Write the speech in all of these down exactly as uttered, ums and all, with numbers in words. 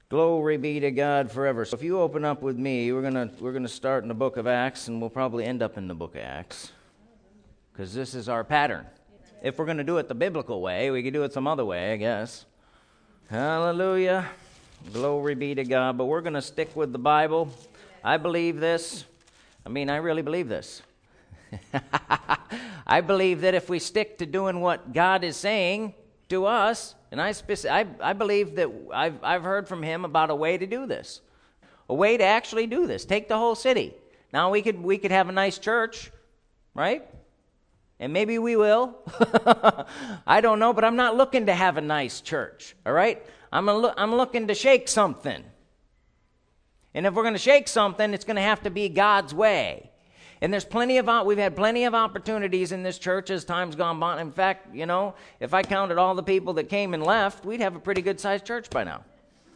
Glory be to God forever. So if you open up with me, we're gonna we're gonna start in the book of Acts, and we'll probably end up in the book of Acts, because this is our pattern. If we're gonna do it the biblical way, we could do it some other way, I guess. Hallelujah, glory be to God. But we're gonna stick with the Bible. I believe this. I mean, I really believe this. I believe that if we stick to doing what God is saying to us, and I, speci- I I believe that I've I've heard from him about a way to do this, a way to actually do this. Take the whole city. Now we could we could have a nice church, right? And maybe we will. I don't know, but I'm not looking to have a nice church. All right, I'm a lo- I'm looking to shake something. And if we're going to shake something, it's going to have to be God's way. And there's plenty of, we've had plenty of opportunities in this church as time's gone by. In fact, you know, if I counted all the people that came and left, we'd have a pretty good-sized church by now.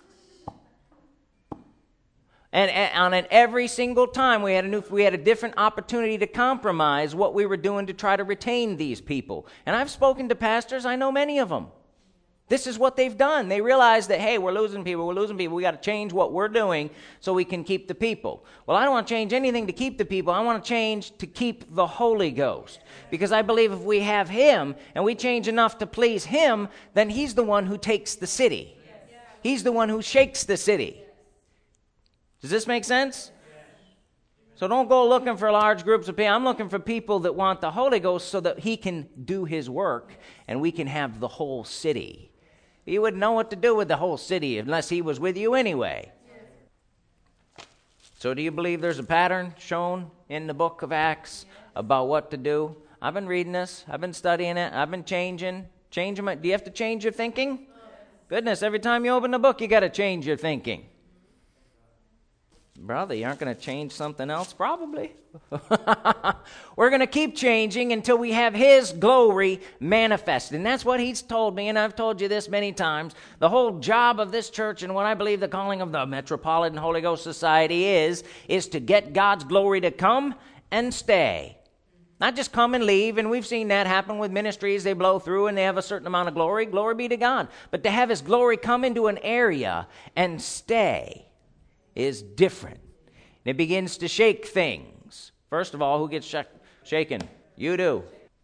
And, and on an every single time, we had a new, we had a different opportunity to compromise what we were doing to try to retain these people. And I've spoken to pastors. I know many of them. This is what they've done. They realize that, hey, we're losing people, we're losing people. We got to change what we're doing so we can keep the people. Well, I don't want to change anything to keep the people. I want to change to keep the Holy Ghost. Because I believe if we have him and we change enough to please him, then he's the one who takes the city. He's the one who shakes the city. Does this make sense? So don't go looking for large groups of people. I'm looking for people that want the Holy Ghost so that he can do his work and we can have the whole city. You wouldn't know what to do with the whole city unless he was with you anyway. So do you believe there's a pattern shown in the book of Acts about what to do? I've been reading this. I've been studying it. I've been changing. Changing my, do you have to change your thinking? Goodness, every time you open the book, you got to change your thinking. Brother, you aren't going to change something else? Probably. We're going to keep changing until we have his glory manifested. And that's what he's told me, and I've told you this many times. The whole job of this church and what I believe the calling of the Metropolitan Holy Ghost Society is, is to get God's glory to come and stay. Not just come and leave, and we've seen that happen with ministries. They blow through and they have a certain amount of glory. Glory be to God. But to have his glory come into an area and stay is different. It begins to shake things. First of all, who gets sh- shaken? You do.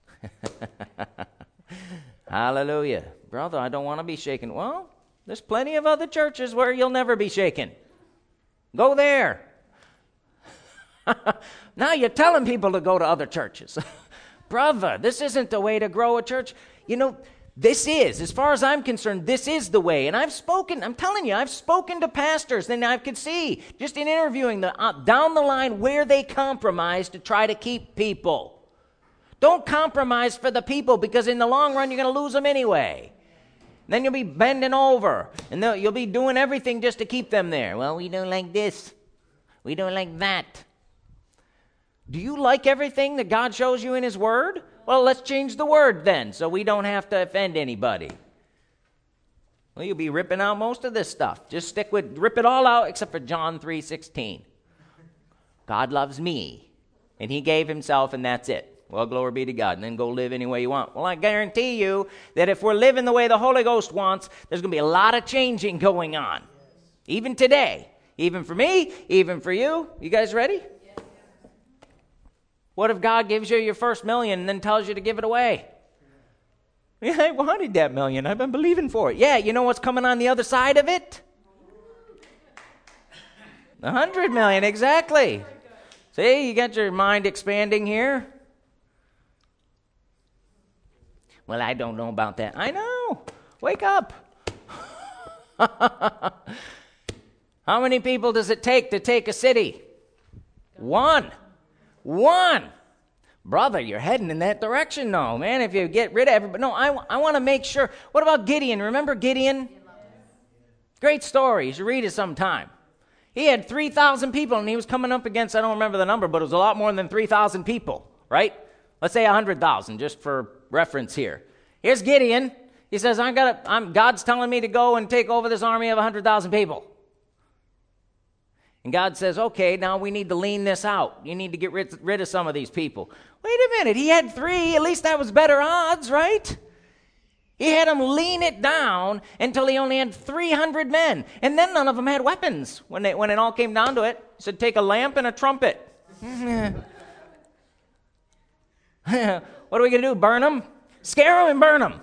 Hallelujah. Brother, I don't want to be shaken. Well, there's plenty of other churches where you'll never be shaken. Go there. Now you're telling people to go to other churches. Brother, this isn't the way to grow a church. You know, this is, as far as I'm concerned, this is the way. And I've spoken, I'm telling you, I've spoken to pastors, and I could see, just in interviewing them, uh, down the line where they compromise to try to keep people. Don't compromise for the people, because in the long run, you're going to lose them anyway. And then you'll be bending over, and you'll be doing everything just to keep them there. Well, we don't like this. We don't like that. Do you like everything that God shows you in his word? Well, let's change the word then, so we don't have to offend anybody. Well, you'll be ripping out most of this stuff. Just stick with, rip it all out except for John three sixteen. God loves me, and he gave himself, and that's it. Well, glory be to God, and then go live any way you want. Well, I guarantee you that if we're living the way the Holy Ghost wants, there's going to be a lot of changing going on. Even today. Even for me, even for you. You guys ready? What if God gives you your first million and then tells you to give it away? Yeah, I wanted that million. I've been believing for it. Yeah, you know what's coming on the other side of it? A hundred million, exactly. See, you got your mind expanding here. Well, I don't know about that. I know. Wake up. How many people does it take to take a city? One. One. Brother, you're heading in that direction now, man. If you get rid of everybody. No, I, I want to make sure. What about Gideon? Remember Gideon? Great story. You should read it sometime. He had three thousand people, and he was coming up against, I don't remember the number, but it was a lot more than three thousand people, right? Let's say one hundred thousand, just for reference here. Here's Gideon. He says, I got I'm, God's telling me to go and take over this army of one hundred thousand people. And God says, okay, now we need to lean this out. You need to get rid, rid of some of these people. Wait a minute, he had three. At least that was better odds, right? He had them lean it down until he only had three hundred men. And then none of them had weapons when, they, when it all came down to it. He said, take a lamp and a trumpet. What are we going to do, burn them? Scare them and burn them.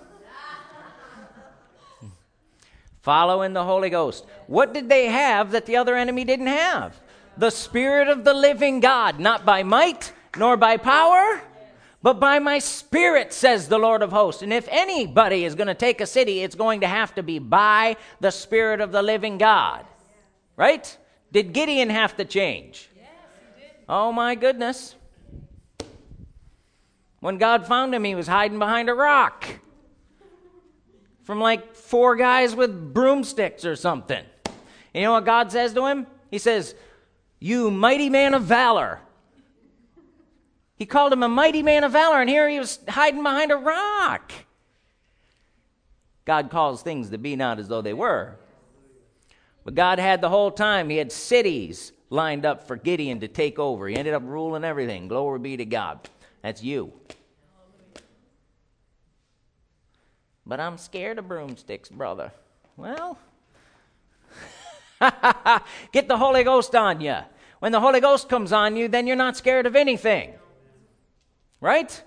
Following the Holy Ghost. What did they have that the other enemy didn't have? The Spirit of the living God, not by might nor by power, but by my Spirit, says the Lord of hosts. And if anybody is going to take a city, it's going to have to be by the Spirit of the living God. Right? Did Gideon have to change? Yes, he did. Oh my goodness. When God found him, he was hiding behind a rock from like four guys with broomsticks or something. You know what God says to him? He says, you mighty man of valor. He called him a mighty man of valor, and here he was hiding behind a rock. God calls things to be not as though they were. But God had the whole time, he had cities lined up for Gideon to take over. He ended up ruling everything. Glory be to God. That's you. But I'm scared of broomsticks, brother. Well, get the Holy Ghost on you. When the Holy Ghost comes on you, then you're not scared of anything. Right?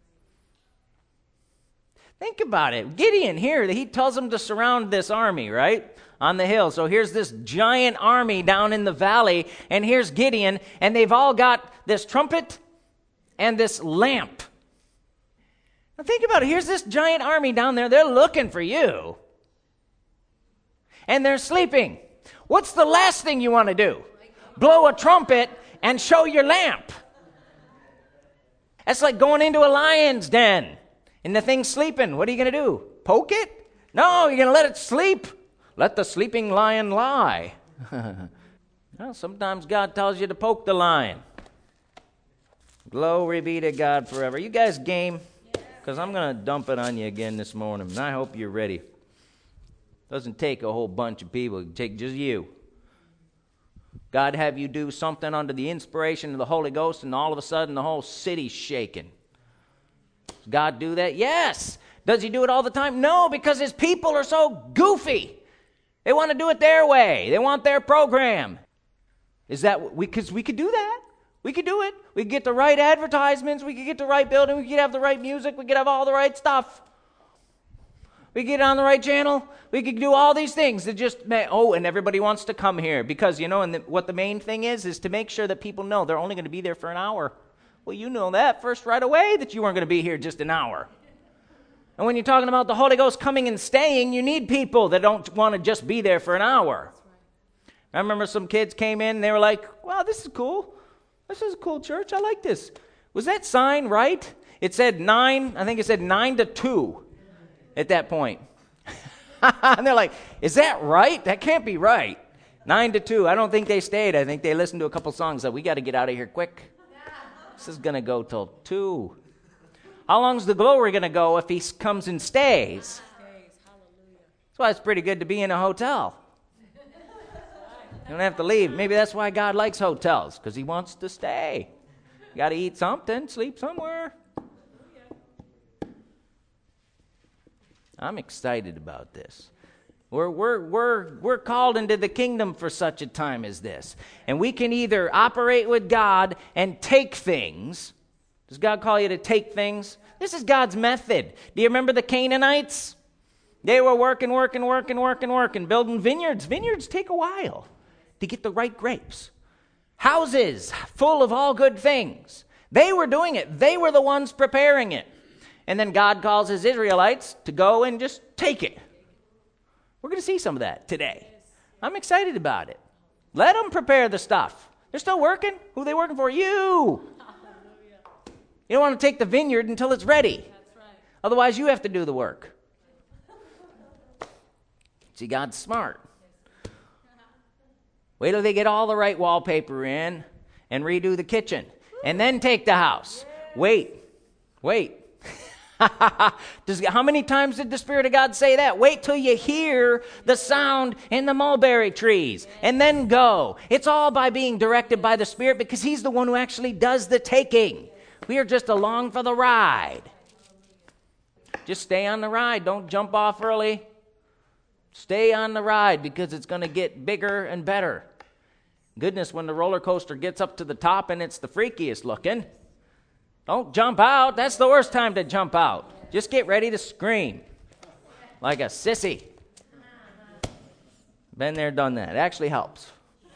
Think about it. Gideon here, he tells them to surround this army, right? On the hill. So here's this giant army down in the valley, and here's Gideon, and they've all got this trumpet and this lamp. Now think about it. Here's this giant army down there. They're looking for you. And they're sleeping. What's the last thing you want to do? Blow a trumpet and show your lamp. That's like going into a lion's den and the thing's sleeping. What are you going to do? Poke it? No, you're going to let it sleep. Let the sleeping lion lie. Well, sometimes God tells you to poke the lion. Glory be to God forever. You guys game? Because I'm going to dump it on you again this morning, and I hope you're ready. Doesn't take a whole bunch of people. It take just you. God have you do something under the inspiration of the Holy Ghost, and all of a sudden the whole city's shaking. Does God do that? Yes. Does he do it all the time? No, because his people are so goofy. They want to do it their way. They want their program. Is that, we, because we could do that. We could do it. We could get the right advertisements. We could get the right building. We could have the right music. We could have all the right stuff. We could get on the right channel. We could do all these things that just, oh, and everybody wants to come here. Because, you know, and the, what the main thing is, is to make sure that people know they're only going to be there for an hour. Well, you know that first right away that you weren't going to be here just an hour. And when you're talking about the Holy Ghost coming and staying, you need people that don't want to just be there for an hour. I remember some kids came in and they were like, wow, this is cool. This is a cool church. I like this. Was that sign right? It said nine, I think it said nine to two at that point. And they're like, is that right? That can't be right. Nine to two. I don't think they stayed. I think they listened to a couple songs that we got to get out of here quick. This is going to go till two. How long's the glory going to go if he comes and stays? That's why it's pretty good to be in a hotel. You don't have to leave. Maybe that's why God likes hotels, because he wants to stay. You got to eat something, sleep somewhere. I'm excited about this. We're, we're, we're, we're called into the kingdom for such a time as this. And we can either operate with God and take things. Does God call you to take things? This is God's method. Do you remember the Canaanites? They were working, working, working, working, working, building vineyards. Vineyards take a while to get the right grapes. Houses full of all good things. They were doing it. They were the ones preparing it. And then God calls his Israelites to go and just take it. We're going to see some of that today. I'm excited about it. Let them prepare the stuff. They're still working. Who are they working for? You. You don't want to take the vineyard until it's ready. That's right. Otherwise, you have to do the work. See, God's smart. Wait till they get all the right wallpaper in and redo the kitchen. And then take the house. Wait. Wait. Does, how many times did the Spirit of God say that? Wait till you hear the sound in the mulberry trees and then go. It's all by being directed by the Spirit, because he's the one who actually does the taking. We are just along for the ride. Just stay on the ride. Don't jump off early. Stay on the ride because it's going to get bigger and better. Goodness, when the roller coaster gets up to the top and it's the freakiest looking, don't jump out. That's the worst time to jump out. Just get ready to scream like a sissy. Been there, done that. It actually helps.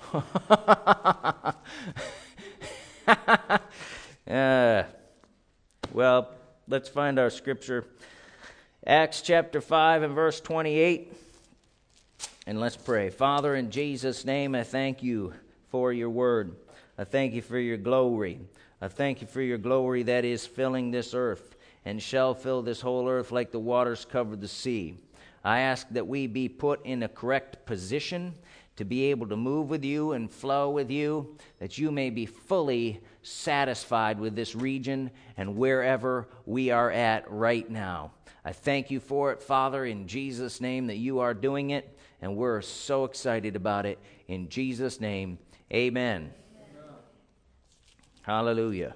uh, well, let's find our scripture. Acts chapter five and verse twenty-eight. And let's pray. Father, in Jesus' name, I thank you for your word. I thank you for your glory. I thank you for your glory that is filling this earth and shall fill this whole earth like the waters cover the sea. I ask that we be put in a correct position to be able to move with you and flow with you, that you may be fully satisfied with this region and wherever we are at right now. I thank you for it, Father, in Jesus' name, that you are doing it, and we're so excited about it. In Jesus' name, amen. Amen. Hallelujah.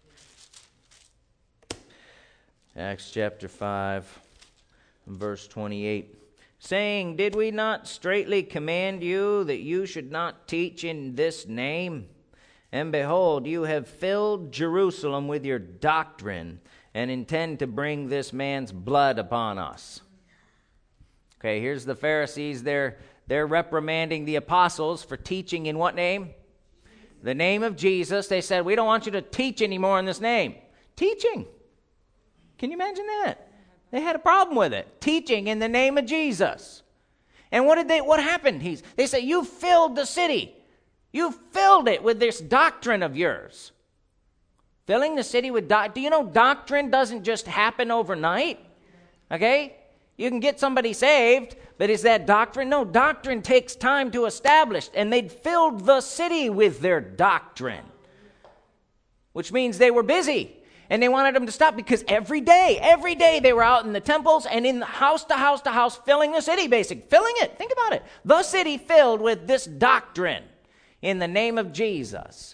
Acts chapter five, verse twenty-eight. Saying, did we not straitly command you that you should not teach in this name? And behold, you have filled Jerusalem with your doctrine, and intend to bring this man's blood upon us. Okay, here's the Pharisees. They're, they're reprimanding the apostles for teaching in what name? The name of Jesus. They said, we don't want you to teach anymore in this name. Teaching. Can you imagine that? They had a problem with it. Teaching in the name of Jesus. And what did they, what happened? He's, they say, you filled the city. You filled it with this doctrine of yours. Filling the city with doctrine. Do you know doctrine doesn't just happen overnight? Okay? You can get somebody saved, but is that doctrine? No, doctrine takes time to establish. And they'd filled the city with their doctrine. Which means they were busy. And they wanted them to stop because every day, every day they were out in the temples and in the house to house to house filling the city, basically. Filling it. Think about it. The city filled with this doctrine in the name of Jesus.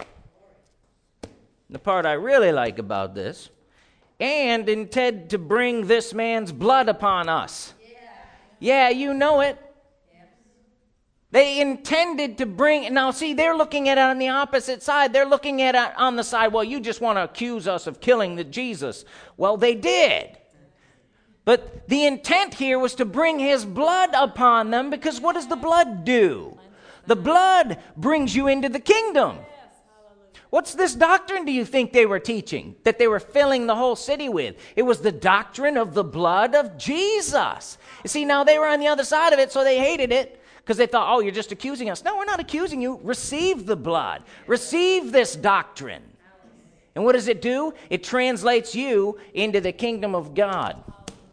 The part I really like about this, and intend to bring this man's blood upon us. Yeah, yeah, you know it. They intended to bring, now see, they're looking at it on the opposite side. They're looking at it on the side, well, you just want to accuse us of killing the Jesus. Well, they did. But the intent here was to bring his blood upon them, because what does the blood do? The blood brings you into the kingdom. What's this doctrine do you think they were teaching, that they were filling the whole city with? It was the doctrine of the blood of Jesus. You see, now they were on the other side of it, so they hated it. Because they thought, oh, you're just accusing us. No, we're not accusing you. Receive the blood. Receive this doctrine. And what does it do? It translates you into the kingdom of God.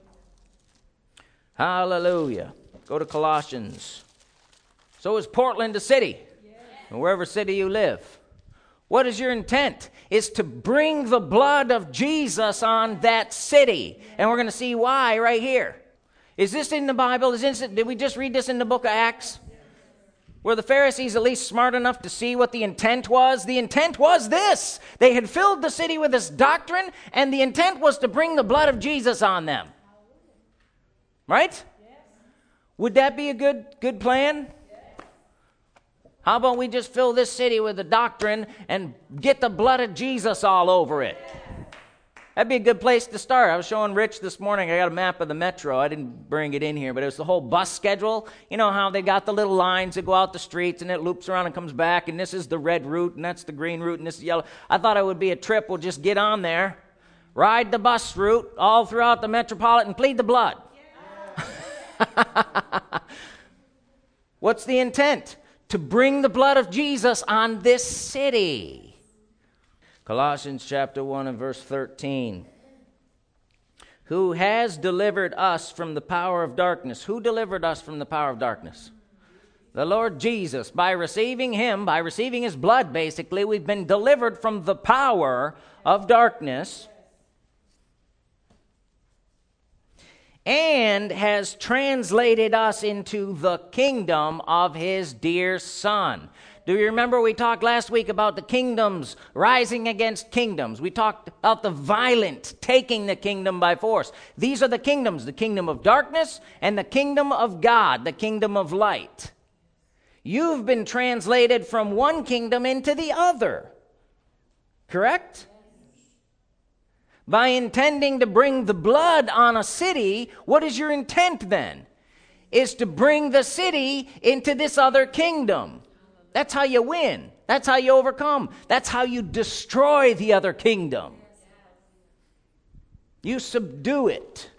Hallelujah. Go to Colossians. So is Portland a city? Or wherever city you live. What is your intent? Is to bring the blood of Jesus on that city. And we're going to see why right here. Is this in the Bible? Is this, did we just read this in the book of Acts? Were the Pharisees at least smart enough to see what the intent was? The intent was this. They had filled the city with this doctrine, and the intent was to bring the blood of Jesus on them. Right? Would that be a good, good plan? How about we just fill this city with the doctrine and get the blood of Jesus all over it? That'd be a good place to start. I was showing Rich this morning. I got a map of the metro. I didn't bring it in here, but it was the whole bus schedule. You know how they got the little lines that go out the streets, and it loops around and comes back, and this is the red route, and that's the green route, and this is yellow. I thought it would be a trip. We'll just get on there, ride the bus route all throughout the metropolitan, plead the blood. Yeah. What's the intent? To bring the blood of Jesus on this city. Colossians chapter one and verse thirteen. Who has delivered us from the power of darkness? Who delivered us from the power of darkness? The Lord Jesus. By receiving him, by receiving his blood, basically, we've been delivered from the power of darkness. And has translated us into the kingdom of his dear Son. Do you remember we talked last week about the kingdoms rising against kingdoms? We talked about the violent taking the kingdom by force. These are the kingdoms, the kingdom of darkness and the kingdom of God, the kingdom of light. You've been translated from one kingdom into the other. Correct? By intending to bring the blood on a city, what is your intent then? Is to bring the city into this other kingdom. That's how you win. That's how you overcome. That's how you destroy the other kingdom. You subdue it.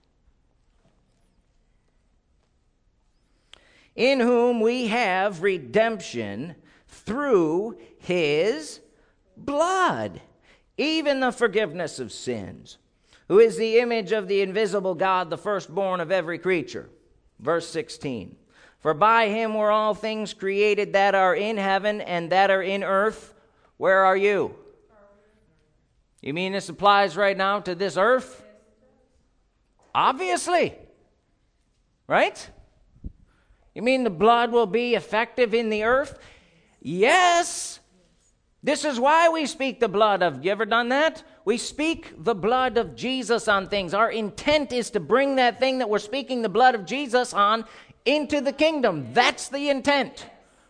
In whom we have redemption through his blood, even the forgiveness of sins, who is the image of the invisible God, the firstborn of every creature. Verse sixteen. For by him were all things created that are in heaven and that are in earth. Where are you? You mean this applies right now to this earth? Obviously. Right? You mean the blood will be effective in the earth? Yes. This is why we speak the blood of, you ever done that? We speak the blood of Jesus on things. Our intent is to bring that thing that we're speaking the blood of Jesus on into the kingdom. That's the intent.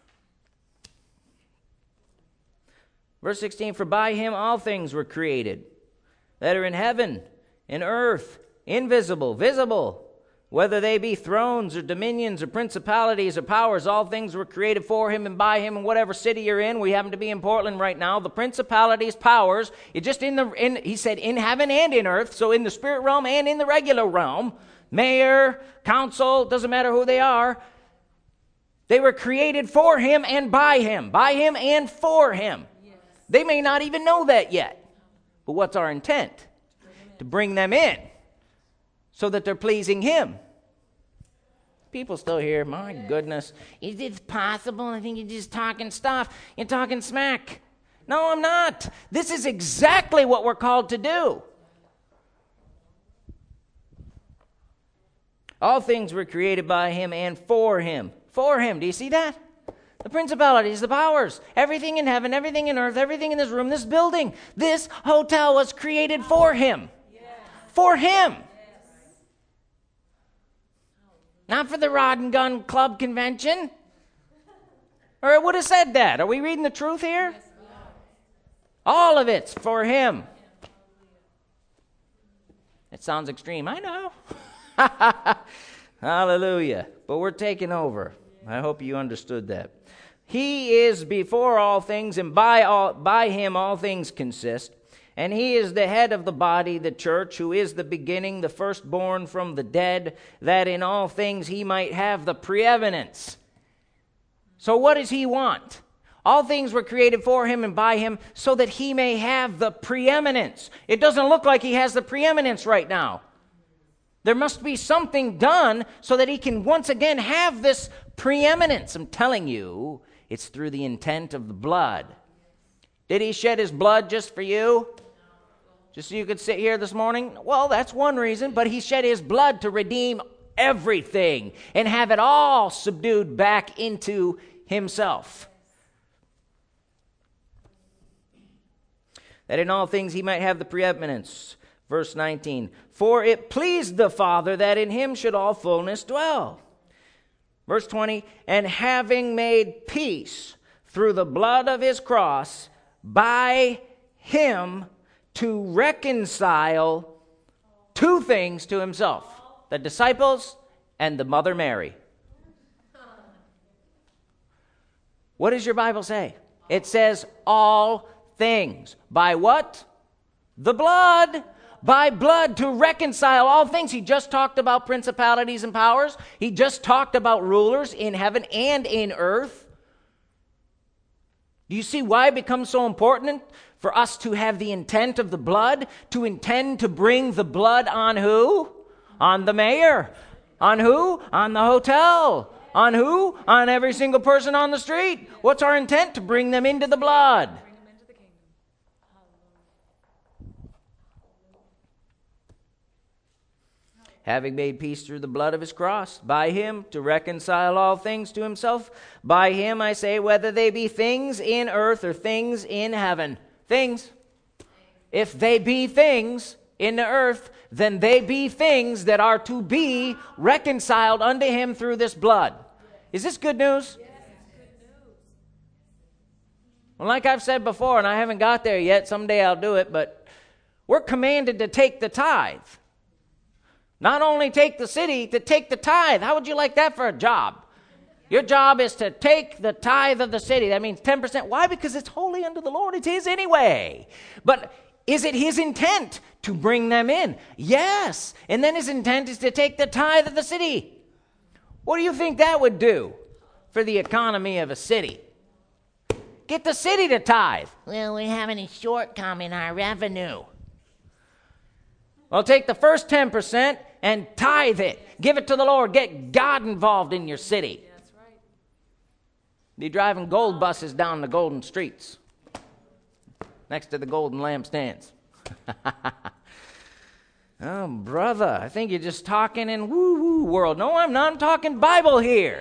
Verse sixteen, for by him all things were created, that are in heaven and earth, invisible, visible, whether they be thrones or dominions or principalities or powers, all things were created for him and by him. In whatever city you're in, we happen to be in Portland right now, the principalities, powers, it just in the, in, he said in heaven and in earth, so in the spirit realm and in the regular realm, mayor, council, doesn't matter who they are, they were created for him and by him, by him and for him. Yes. They may not even know that yet, but what's our intent? Bring to bring them in so that they're pleasing him. People still here, my goodness, is it possible? I think you're just talking stuff. You're talking smack. No, I'm not. This is exactly what we're called to do. All things were created by him and for him. For him. Do you see that? The principalities, the powers, everything in heaven, everything in earth, everything in this room, this building, this hotel was created for him. Yes. For him. Yes. Not for the Rod and Gun Club convention. Or it would have said that. Are we reading the truth here? Yes. All of it's for him. It sounds extreme. I know. Hallelujah. But we're taking over. I hope you understood that. He is before all things, and by all by him all things consist. And he is the head of the body, the church, who is the beginning, the firstborn from the dead, that in all things he might have the preeminence. So what does he want? All things were created for him and by him so that he may have the preeminence. It doesn't look like he has the preeminence right now. There must be something done so that he can once again have this preeminence. I'm telling you, it's through the intent of the blood. Did he shed his blood just for you? Just so you could sit here this morning? Well, that's one reason, but he shed his blood to redeem everything and have it all subdued back into himself. That in all things he might have the preeminence. Verse nineteen, for it pleased the Father that in him should all fullness dwell. Verse twenty, and having made peace through the blood of his cross, by him to reconcile two things to himself, the disciples and the Mother Mary. What does your Bible say? It says all things. By what? The blood. By blood to reconcile all things. He just talked about principalities and powers. He just talked about rulers in heaven and in earth. Do you see why it becomes so important for us to have the intent of the blood? To intend to bring the blood on who? On the mayor. On who? On the hotel. On who? On every single person on the street. What's our intent? To bring them into the blood. having made peace through the blood of his cross, by him to reconcile all things to himself. By him, I say, whether they be things in earth or things in heaven. Things. If they be things in the earth, then they be things that are to be reconciled unto him through this blood. Is this good news? Yes, good news. Well, like I've said before, and I haven't got there yet, someday I'll do it, but we're commanded to take the tithe. Not only take the city, to take the tithe. How would you like that for a job? Your job is to take the tithe of the city. That means ten percent. Why? Because it's holy unto the Lord. It's his anyway. But is it his intent to bring them in? Yes. And then his intent is to take the tithe of the city. What do you think that would do for the economy of a city? Get the city to tithe. Well, we're having a shortcoming in our revenue. Well, take the first ten percent and tithe it. Give it to the Lord. Get God involved in your city. That's right. Be driving gold buses down the golden streets next to the golden lampstands. Oh, brother, I think you're just talking in woo-woo world. No, I'm not. I'm talking Bible here.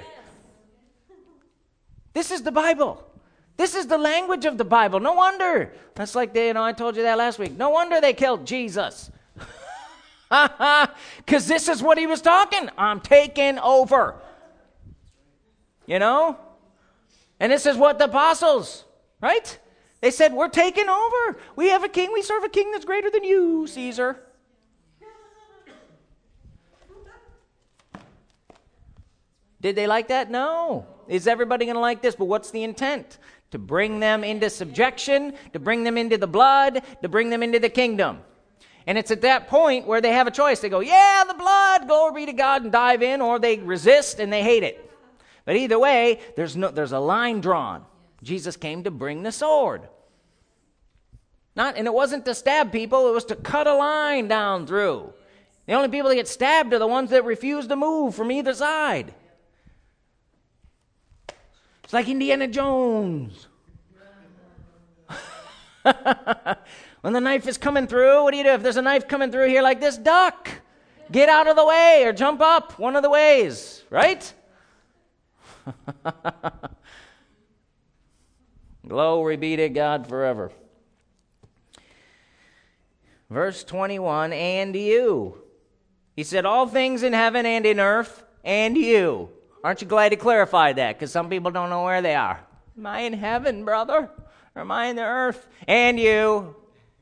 This is the Bible. This is the language of the Bible. No wonder. That's like, they, you know, I told you that last week. No wonder they killed Jesus. Because this is what he was talking. I'm taking over. You know? And this is what the apostles, right? They said, we're taking over. We have a king. We serve a king that's greater than you, Caesar. Did they like that? No. Is everybody going to like this? But what's the intent? To bring them into subjection, to bring them into the blood, to bring them into the kingdom. And it's at that point where they have a choice. They go, yeah, the blood, glory be to God, and dive in, or they resist and they hate it. But either way, there's no, there's a line drawn. Jesus came to bring the sword. Not, and it wasn't to stab people, it was to cut a line down through. The only people that get stabbed are the ones that refuse to move from either side. It's like Indiana Jones. When the knife is coming through, what do you do? If there's a knife coming through here like this, duck. Get out of the way or jump up, one of the ways, right? Glory be to God forever. Verse twenty-one, and you. He said, all things in heaven and in earth, and you. Aren't you glad he clarified that? Because some people don't know where they are. Am I in heaven, brother? Or am I in the earth? And you.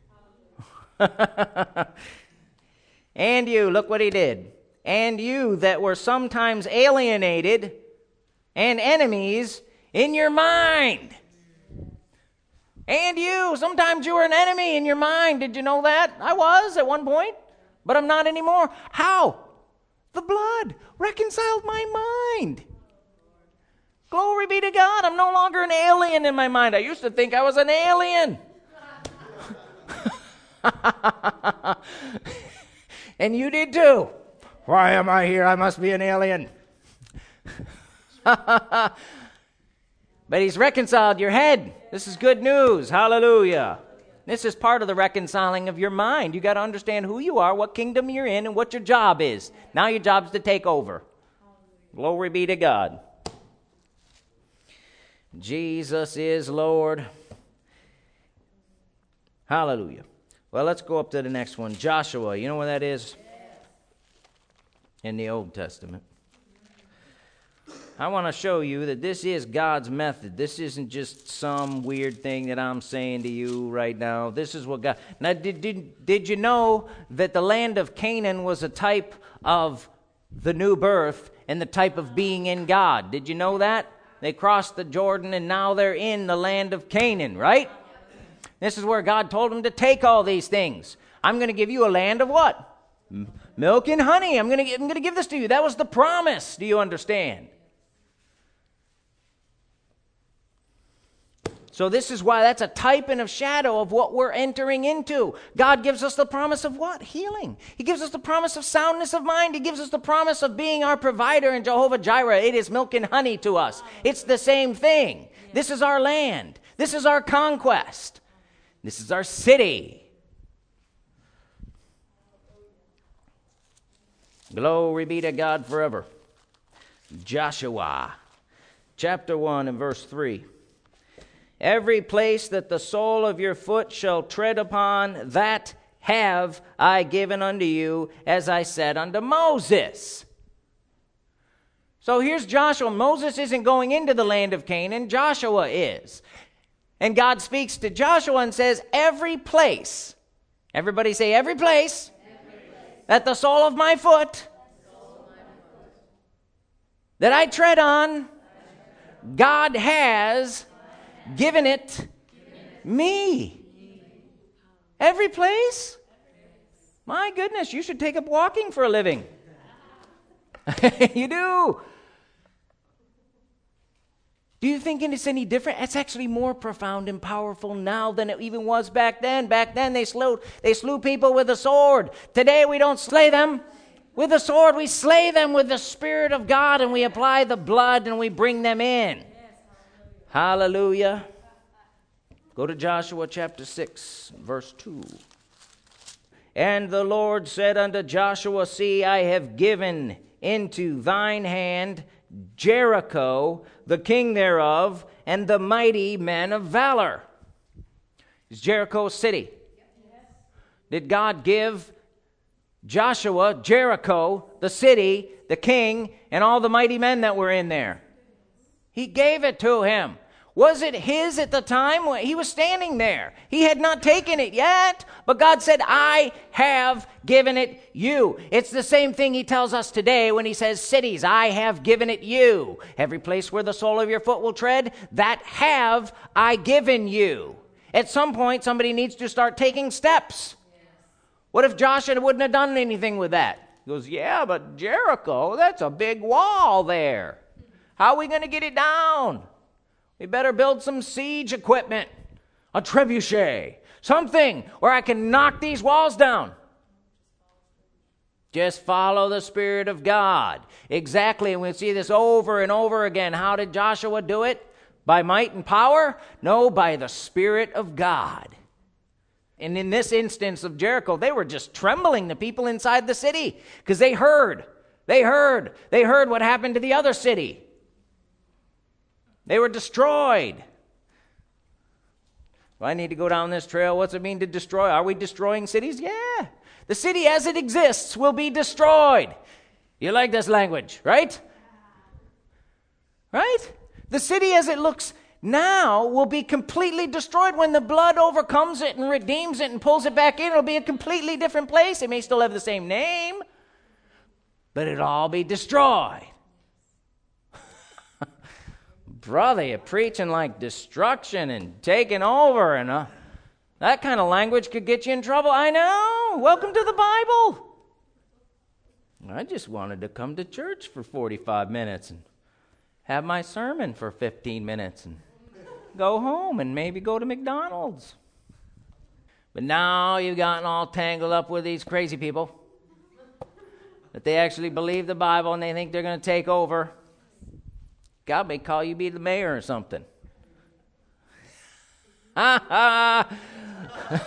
And you, look what he did. And you that were sometimes alienated and enemies in your mind. And you, sometimes you were an enemy in your mind. Did you know that? I was at one point, but I'm not anymore. How? The blood reconciled my mind. Glory be to God. I'm no longer an alien in my mind. I used to think I was an alien. And you did too. Why am I here? I must be an alien. But he's reconciled your head. This is good news. Hallelujah. This is part of the reconciling of your mind. You got to understand who you are, what kingdom you're in, and what your job is. Now your job is to take over. Glory be to God. Jesus is Lord. Hallelujah. Well, let's go up to the next one. Joshua. You know where that is? In the Old Testament. I want to show you that this is God's method. This isn't just some weird thing that I'm saying to you right now. This is what God... Now, did, did, did you know that the land of Canaan was a type of the new birth and the type of being in God? Did you know that? They crossed the Jordan and now they're in the land of Canaan, right? This is where God told them to take all these things. I'm going to give you a land of what? M- milk and honey. I'm going to, I'm going to give this to you. That was the promise. Do you understand? So this is why that's a type and a shadow of what we're entering into. God gives us the promise of what? Healing. He gives us the promise of soundness of mind. He gives us the promise of being our provider in Jehovah Jireh. It is milk and honey to us. It's the same thing. This is our land. This is our conquest. This is our city. Glory be to God forever. Joshua, chapter one and verse three. Every place that the sole of your foot shall tread upon, that have I given unto you, as I said unto Moses. So here's Joshua. Moses isn't going into the land of Canaan. Joshua is. And God speaks to Joshua and says, every place, everybody say every place, every place. That the sole of my foot, of my foot. That I tread on, God has given it me. Every place? My goodness, you should take up walking for a living. You do. Do you think it's any different? It's actually more profound and powerful now than it even was back then. Back then they slew, they slew people with a sword. Today we don't slay them with a sword. We slay them with the Spirit of God, and we apply the blood and we bring them in. Hallelujah. Go to Joshua chapter six, verse two. And the Lord said unto Joshua, see, I have given into thine hand Jericho, the king thereof, and the mighty men of valor. Is Jericho a city? Did God give Joshua Jericho, the city, the king, and all the mighty men that were in there? He gave it to him. Was it his at the time? He was standing there. He had not taken it yet, but God said, I have given it you. It's the same thing he tells us today when he says, cities, I have given it you. Every place where the sole of your foot will tread, that have I given you. At some point, somebody needs to start taking steps. Yes. What if Joshua wouldn't have done anything with that? He goes, yeah, but Jericho, that's a big wall there. How are we going to get it down? We better build some siege equipment, a trebuchet, something where I can knock these walls down. Just follow the Spirit of God. Exactly, and we see this over and over again. How did Joshua do it? By might and power? No, by the Spirit of God. And in this instance of Jericho, they were just trembling, the people inside the city, because they heard, they heard, they heard what happened to the other city. They were destroyed. Well, I need to go down this trail. What's it mean to destroy? Are we destroying cities? Yeah. The city as it exists will be destroyed. You like this language, right? Right? The city as it looks now will be completely destroyed. When the blood overcomes it and redeems it and pulls it back in, it'll be a completely different place. It may still have the same name, but it'll all be destroyed. Brother, you're preaching like destruction and taking over, and uh, that kind of language could get you in trouble. I know. Welcome to the Bible. I just wanted to come to church for forty-five minutes and have my sermon for fifteen minutes and go home and maybe go to McDonald's. But now you've gotten all tangled up with these crazy people that they actually believe the Bible and they think they're going to take over. God may call you be the mayor or something. Ha ha!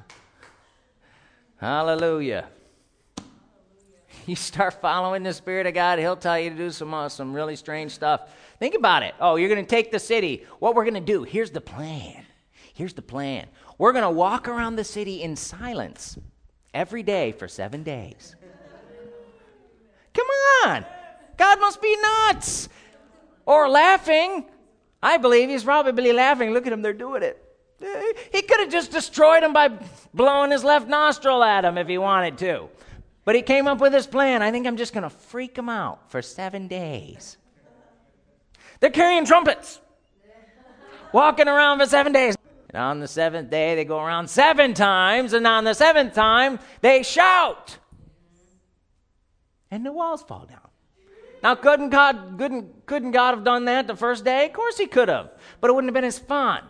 Hallelujah. You start following the Spirit of God, He'll tell you to do some uh, some really strange stuff. Think about it. Oh, you're going to take the city. What we're going to do, here's the plan. Here's the plan. We're going to walk around the city in silence every day for seven days. Come on. God must be nuts. Or laughing. I believe he's probably laughing. Look at him, they're doing it. He could have just destroyed him by blowing his left nostril at him if he wanted to. But he came up with this plan. I think I'm just going to freak him out for seven days. They're carrying trumpets. Walking around for seven days. And on the seventh day, they go around seven times. And on the seventh time, they shout. And the walls fall down. Now, couldn't God, couldn't, couldn't God have done that the first day? Of course he could have. But it wouldn't have been as fun.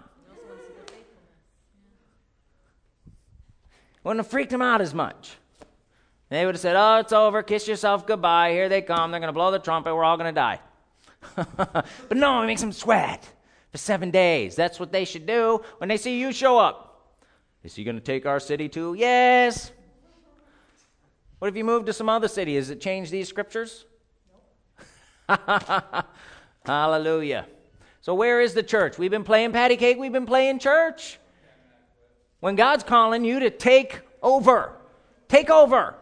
Wouldn't have freaked him out as much. They would have said, oh, it's over. Kiss yourself goodbye. Here they come. They're going to blow the trumpet. We're all going to die. But no, it makes them sweat for seven days. That's what they should do when they see you show up. Is he going to take our city too? Yes. What if you moved to some other city? Does it change these scriptures? No. Hallelujah. So where is the church? We've been playing patty cake. We've been playing church. When God's calling you to take over. Take over.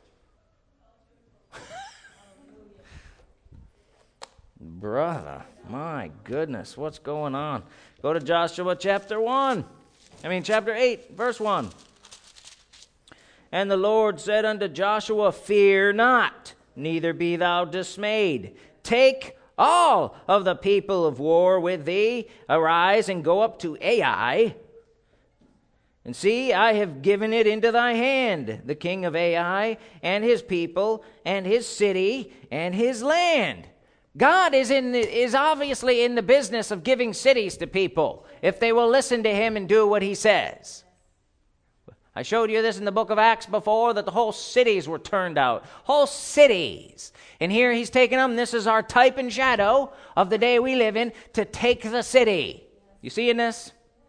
Brother, my goodness, what's going on? Go to Joshua chapter one. I mean, chapter eight, verse one. And the Lord said unto Joshua, fear not, neither be thou dismayed. Take all of the people of war with thee. Arise and go up to Ai. And see, I have given it into thy hand, the king of Ai, and his people, and his city, and his land. God is in the, is obviously in the business of giving cities to people if they will listen to him and do what he says. I showed you this in the book of Acts before, that the whole cities were turned out. Whole cities. And here he's taken them. This is our type and shadow of the day we live in, to take the city. You seeing this?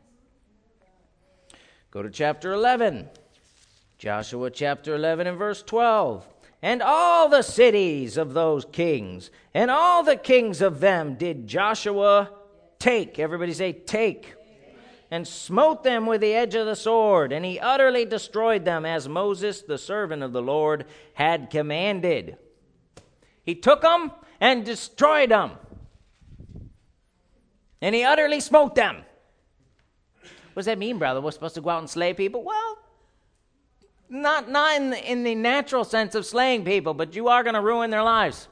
Go to chapter eleven. Joshua chapter eleven and verse twelve. And all the cities of those kings, and all the kings of them did Joshua take. Everybody say, take. And smote them with the edge of the sword, and he utterly destroyed them, as Moses, the servant of the Lord, had commanded. He took them and destroyed them. And he utterly smote them. What does that mean, brother? We're supposed to go out and slay people? Well, not, not in, the, in the natural sense of slaying people, but you are going to ruin their lives.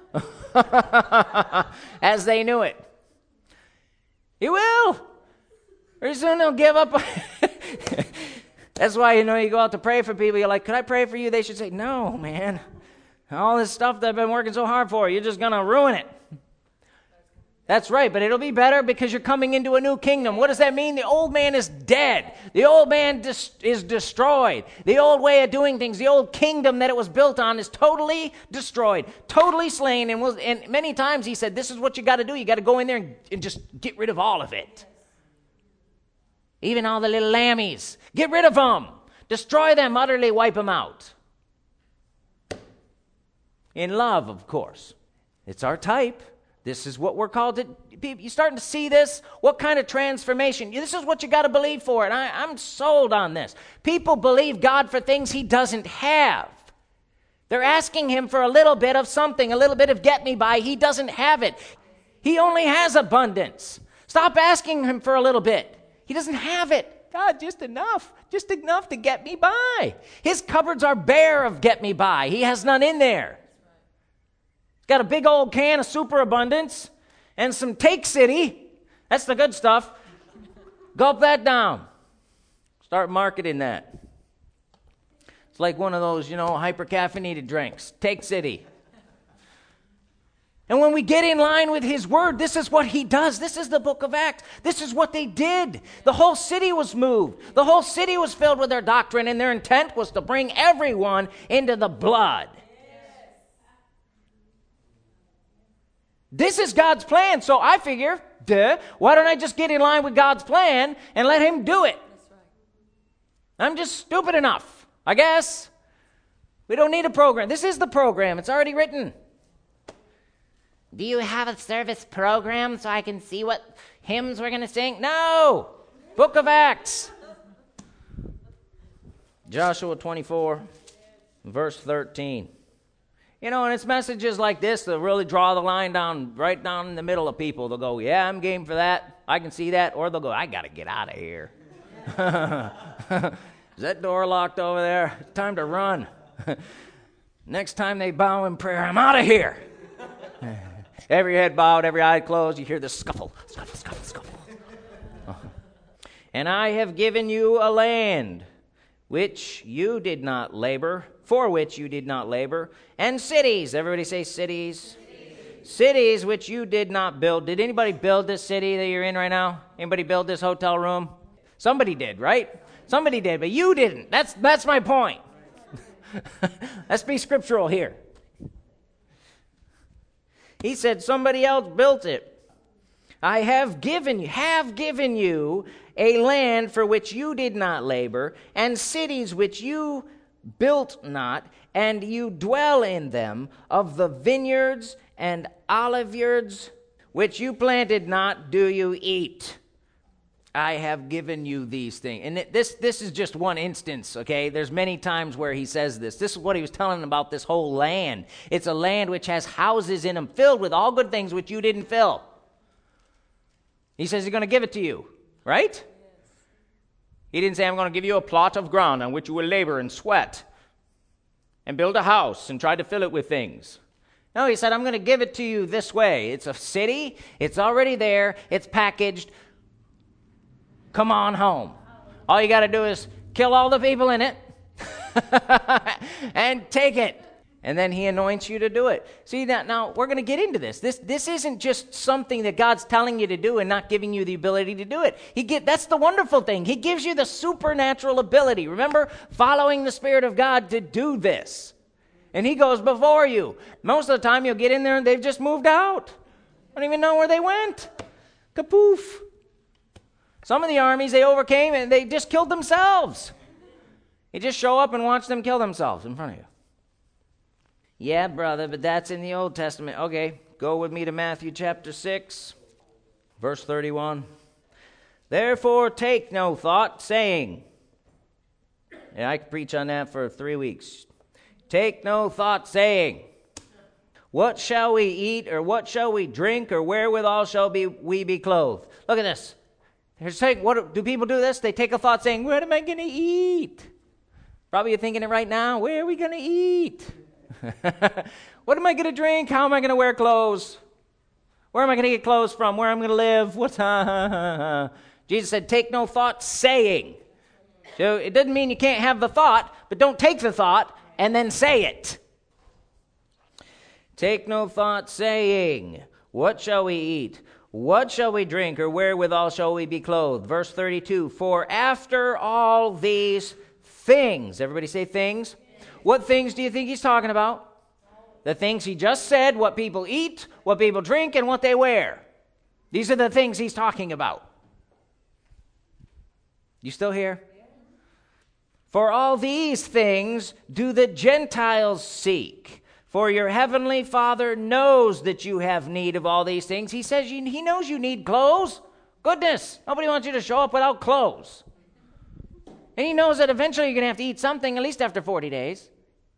As they knew it. You will. Pretty soon they'll give up. That's why, you know, you go out to pray for people. You're like, could I pray for you? They should say, no, man. All this stuff that I've been working so hard for, you're just going to ruin it. That's right, but it'll be better because you're coming into a new kingdom. What does that mean? The old man is dead. The old man dis- is destroyed. The old way of doing things, the old kingdom that it was built on is totally destroyed, totally slain. And, was, and many times he said, this is what you got to do. You got to go in there and, and just get rid of all of it. Even all the little lammies. Get rid of them. Destroy them, utterly wipe them out. In love, of course. It's our type. This is what we're called to. You're starting to see this? What kind of transformation? This is what you got to believe for it. I, I'm sold on this. People believe God for things he doesn't have. They're asking him for a little bit of something, a little bit of get me by. He doesn't have it. He only has abundance. Stop asking him for a little bit. He doesn't have it. God, just enough. Just enough to get me by. His cupboards are bare of get me by. He has none in there. Got a big old can of superabundance and some Take City. That's the good stuff. Gulp that down. Start marketing that. It's like one of those, you know, hyper-caffeinated drinks. Take City. And when we get in line with his word, this is what he does. This is the book of Acts. This is what they did. The whole city was moved. The whole city was filled with their doctrine, and their intent was to bring everyone into the blood. This is God's plan, so I figure, duh, why don't I just get in line with God's plan and let him do it? That's right. I'm just stupid enough, I guess. We don't need a program. This is the program. It's already written. Do you have a service program so I can see what hymns we're going to sing? No! Book of Acts. Joshua twenty-four, verse thirteen. You know, and it's messages like this that really draw the line down, right down in the middle of people. They'll go, yeah, I'm game for that. I can see that. Or they'll go, I got to get out of here. Is that door locked over there? It's time to run. Next time they bow in prayer, I'm out of here. Every head bowed, every eye closed, you hear the scuffle, scuffle, scuffle, scuffle. And I have given you a land which you did not labor, for which you did not labor, and cities. Everybody say cities. Cities. Cities which you did not build. Did anybody build this city that you're in right now? Anybody build this hotel room? Somebody did, right? Somebody did, but you didn't. That's that's my point. Let's be scriptural here. He said somebody else built it. I have given you, have given you a land for which you did not labor, and cities which you built not, and you dwell in them, of the vineyards and oliveyards which you planted not, do you eat. I have given you these things. And it, this this is just one instance, okay? There's many times where he says this. This is what he was telling about this whole land. It's a land which has houses in them filled with all good things which you didn't fill. He says he's going to give it to you, right? Yes. He didn't say, I'm going to give you a plot of ground on which you will labor and sweat and build a house and try to fill it with things. No, he said, I'm going to give it to you this way. It's a city. It's already there. It's packaged. Come on home. All you got to do is kill all the people in it and take it. And then he anoints you to do it. See, that now we're going to get into this. This this isn't just something that God's telling you to do and not giving you the ability to do it. He get, that's the wonderful thing. He gives you the supernatural ability. Remember, following the Spirit of God to do this. And he goes before you. Most of the time you'll get in there and they've just moved out. I don't even know where they went. Kapoof. Some of the armies they overcame and they just killed themselves. You just show up and watch them kill themselves in front of you. Yeah, brother, but that's in the Old Testament. Okay, go with me to Matthew chapter six, verse thirty-one. Therefore take no thought, saying, and I could preach on that for three weeks. Take no thought, saying, what shall we eat, or what shall we drink, or wherewithal shall be, we be clothed? Look at this. They're saying, what do people do this? They take a thought saying, what am I going to eat? Probably you're thinking it right now. Where are we going to eat? What am I going to drink? How am I going to wear clothes? Where am I going to get clothes from? Where am I going to live? What's Jesus said, take no thought saying. So it doesn't mean you can't have the thought, but don't take the thought and then say it. Take no thought saying, what shall we eat? What shall we drink, or wherewithal shall we be clothed? Verse thirty-two, for after all these things, everybody say things. What things do you think he's talking about? The things he just said, what people eat, what people drink, and what they wear. These are the things he's talking about. You still here? For all these things do the Gentiles seek. For your heavenly Father knows that you have need of all these things. He says you, he knows you need clothes. Goodness, nobody wants you to show up without clothes. And he knows that eventually you're going to have to eat something, at least after forty days.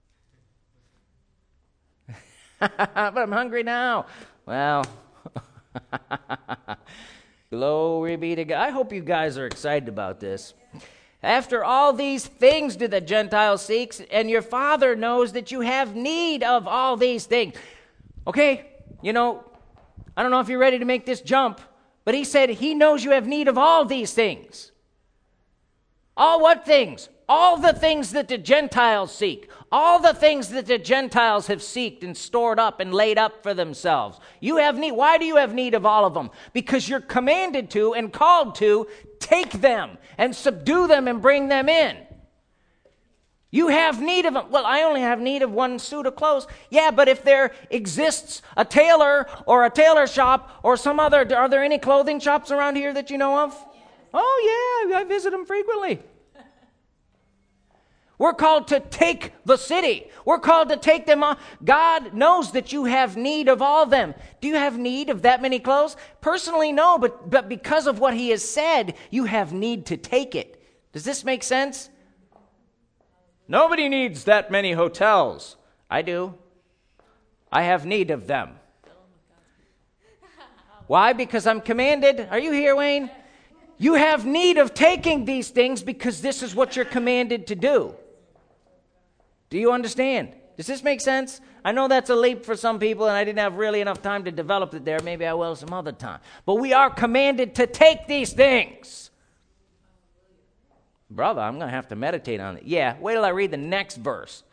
But I'm hungry now. Well, glory be to God. I hope you guys are excited about this. After all these things do the Gentiles seek, and your Father knows that you have need of all these things. Okay, you know, I don't know if you're ready to make this jump, but he said he knows you have need of all these things. All what things? All the things that the Gentiles seek. All the things that the Gentiles have seeked and stored up and laid up for themselves. You have need. Why do you have need of all of them? Because you're commanded to and called to take them and subdue them and bring them in. You have need of them. Well, I only have need of one suit of clothes. Yeah, but if there exists a tailor or a tailor shop or some other, are there any clothing shops around here that you know of? Oh, yeah, I visit them frequently. We're called to take the city. We're called to take them on. God knows that you have need of all them. Do you have need of that many clothes? Personally, no, but, but because of what he has said, you have need to take it. Does this make sense? Nobody needs that many hotels. I do. I have need of them. Why? Because I'm commanded. Are you here, Wayne? You have need of taking these things because this is what you're commanded to do. Do you understand? Does this make sense? I know that's a leap for some people, and I didn't have really enough time to develop it there. Maybe I will some other time. But we are commanded to take these things. Brother, I'm going to have to meditate on it. Yeah, wait till I read the next verse.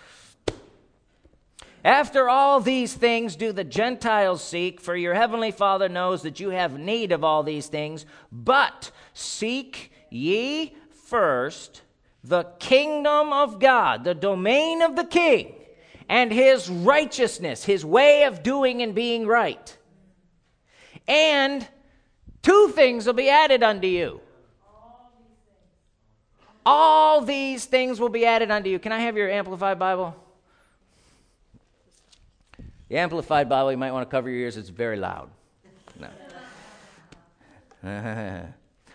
After all these things do the Gentiles seek, for your heavenly Father knows that you have need of all these things. But seek ye first the kingdom of God, the domain of the King, and his righteousness, his way of doing and being right. And two things will be added unto you. all these things will be added unto you. Can I have your Amplified Bible? The Amplified Bible, you might want to cover your ears. It's very loud. No.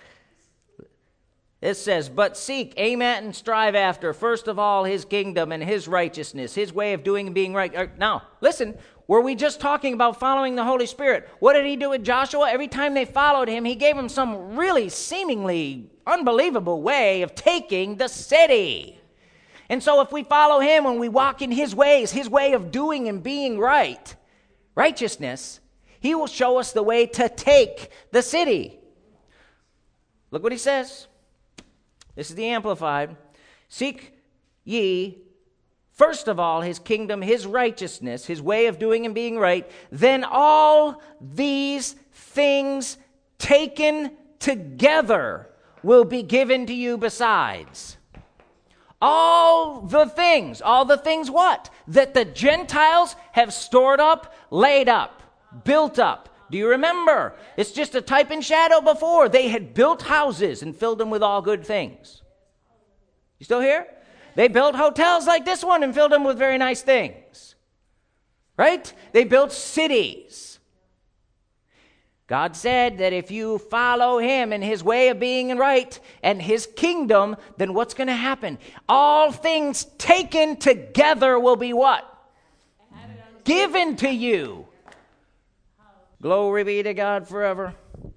It says, but seek, aim at, and strive after, first of all, his kingdom and his righteousness, his way of doing and being right. Now, listen, were we just talking about following the Holy Spirit? What did he do with Joshua? Every time they followed him, he gave them some really seemingly unbelievable way of taking the city. And so if we follow him and we walk in his ways, his way of doing and being right, righteousness, he will show us the way to take the city. Look what he says. This is the Amplified. Seek ye, first of all, his kingdom, his righteousness, his way of doing and being right. Then all these things taken together will be given to you besides. All the things, all the things what? That the Gentiles have stored up, laid up, built up. Do you remember? It's just a type and shadow before. They had built houses and filled them with all good things. You still here? They built hotels like this one and filled them with very nice things. Right? They built cities. God said that if you follow him and his way of being right and his kingdom, then what's going to happen? All things taken together will be what? Given to you. Glory be to God forever.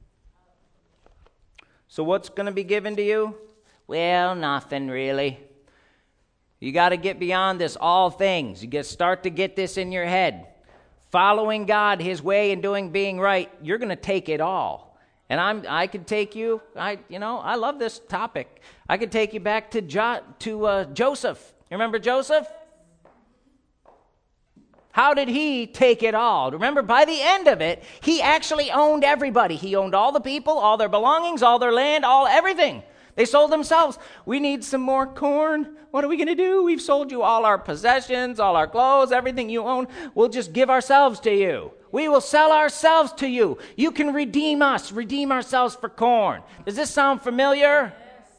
So what's going to be given to you? Well, nothing really. You got to get beyond this all things. You get start to get this in your head. Following God, his way and doing being right, you're going to take it all. And I'm I could take you, I you know, I love this topic. I could take you back to jo- to uh, Joseph. You remember Joseph? How did he take it all? Remember, by the end of it, he actually owned everybody. He owned all the people, all their belongings, all their land, all everything. They sold themselves. We need some more corn. What are we going to do? We've sold you all our possessions, all our clothes, everything you own. We'll just give ourselves to you. We will sell ourselves to you. You can redeem us, redeem ourselves for corn. Does this sound familiar?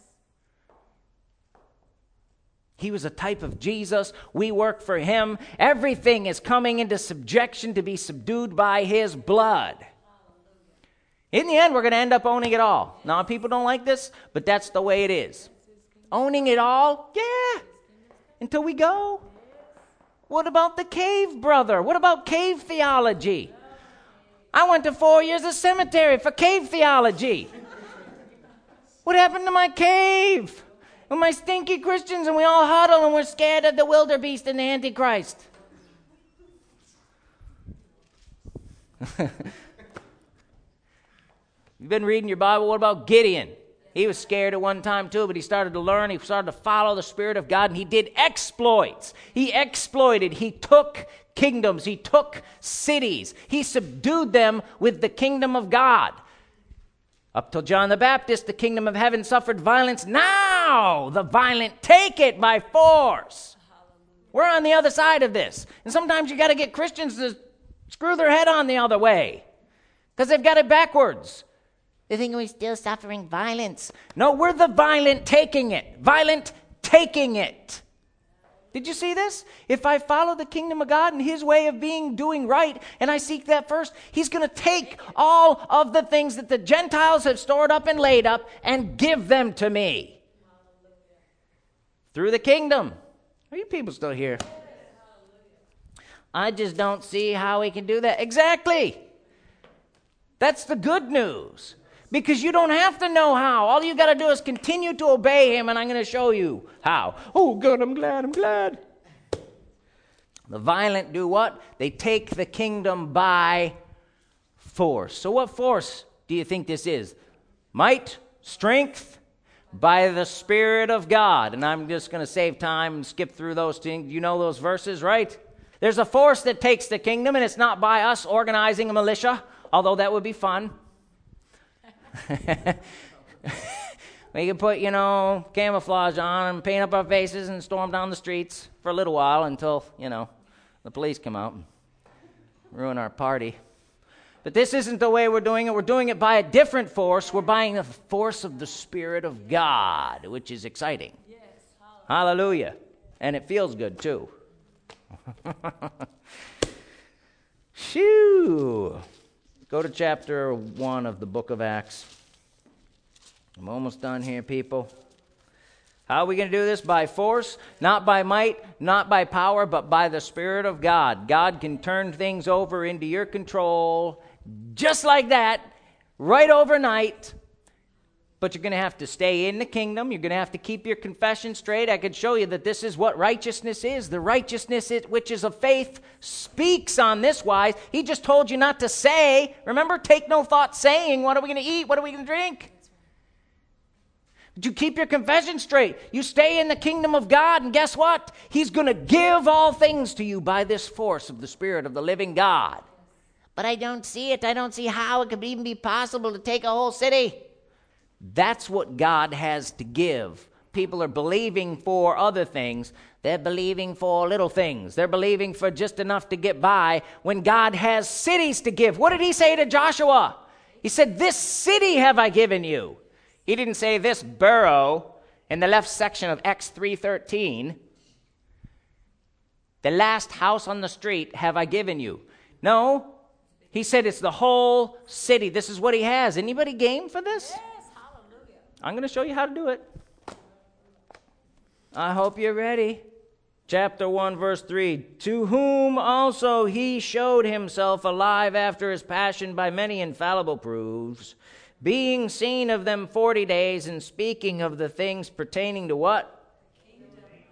He was a type of Jesus. We work for him. Everything is coming into subjection to be subdued by his blood. In the end, we're going to end up owning it all. Now, people don't like this, but that's the way it is. Owning it all? Yeah. Until we go. What about the cave, brother? What about cave theology? I went to four years of seminary for cave theology. What happened to my cave? With my stinky Christians, and we all huddle and we're scared of the wildebeest and the Antichrist. You've been reading your Bible. What about Gideon? He was scared at one time too, but he started to learn. He started to follow the Spirit of God, and he did exploits. He exploited. He took kingdoms. He took cities. He subdued them with the kingdom of God. Up till John the Baptist, the kingdom of heaven suffered violence. Now the violent take it by force. We're on the other side of this. And sometimes you got to get Christians to screw their head on the other way because they've got it backwards. They think we're still suffering violence. No, we're the violent taking it. Violent taking it. Did you see this? If I follow the kingdom of God and his way of being, doing right, and I seek that first, he's going to take all of the things that the Gentiles have stored up and laid up and give them to me. Through the kingdom. Are you people still here? I just don't see how he can do that. Exactly. That's the good news. Because you don't have to know how. All you got to do is continue to obey him, and I'm going to show you how. Oh, good, I'm glad, I'm glad. The violent do what? They take the kingdom by force. So what force do you think this is? Might, strength, by the Spirit of God. And I'm just going to save time and skip through those things. You know those verses, right? There's a force that takes the kingdom, and it's not by us organizing a militia, although that would be fun. We can put, you know, camouflage on and paint up our faces and storm down the streets for a little while until, you know, the police come out and ruin our party. that this isn't the way we're doing it. We're doing it by a different force. We're by the force of the Spirit of God, which is exciting. Yes. Hallelujah. And it feels good, too. Shoo. Go to chapter one of the book of Acts. I'm almost done here, people. How are we going to do this? By force, not by might, not by power, but by the Spirit of God. God can turn things over into your control just like that, right overnight. But you're going to have to stay in the kingdom. You're going to have to keep your confession straight. I could show you that this is what righteousness is. The righteousness which is of faith speaks on this wise. He just told you not to say. Remember, take no thought saying, what are we going to eat? What are we going to drink? But you keep your confession straight. You stay in the kingdom of God, and guess what? He's going to give all things to you by this force of the Spirit of the living God. But I don't see it. I don't see how it could even be possible to take a whole city. That's what God has to give. People are believing for other things. They're believing for little things. They're believing for just enough to get by when God has cities to give. What did he say to Joshua? He said, this city have I given you. He didn't say this borough in the left section of Acts three thirteen. The last house on the street have I given you. No, he said it's the whole city. This is what he has. Anybody game for this? Yes, hallelujah. I'm going to show you how to do it. I hope you're ready. Chapter one, verse three. To whom also he showed himself alive after his passion by many infallible proofs, being seen of them forty days, and speaking of the things pertaining to what? Kingdom.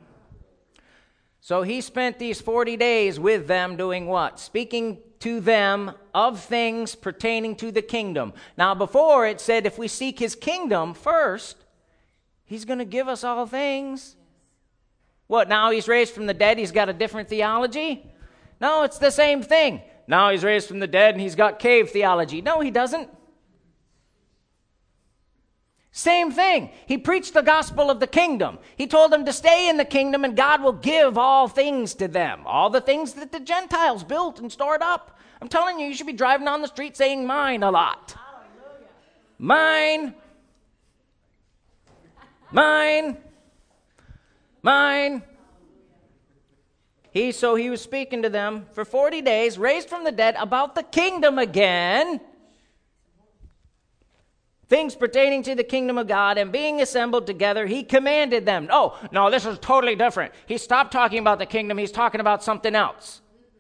So he spent these forty days with them doing what? Speaking to them of things pertaining to the kingdom. Now before it said if we seek his kingdom first, he's going to give us all things. What, now he's raised from the dead, he's got a different theology? No, it's the same thing. Now he's raised from the dead and he's got cave theology. No, he doesn't. Same thing. He preached the gospel of the kingdom. He told them to stay in the kingdom and God will give all things to them. All the things that the Gentiles built and stored up. I'm telling you, you should be driving down the street saying mine a lot. Hallelujah. Mine. Mine. Mine. He, so he was speaking to them for forty days, raised from the dead, about the kingdom again. Things pertaining to the kingdom of God, and being assembled together, he commanded them. Oh, no, this is totally different. He stopped talking about the kingdom. He's talking about something else.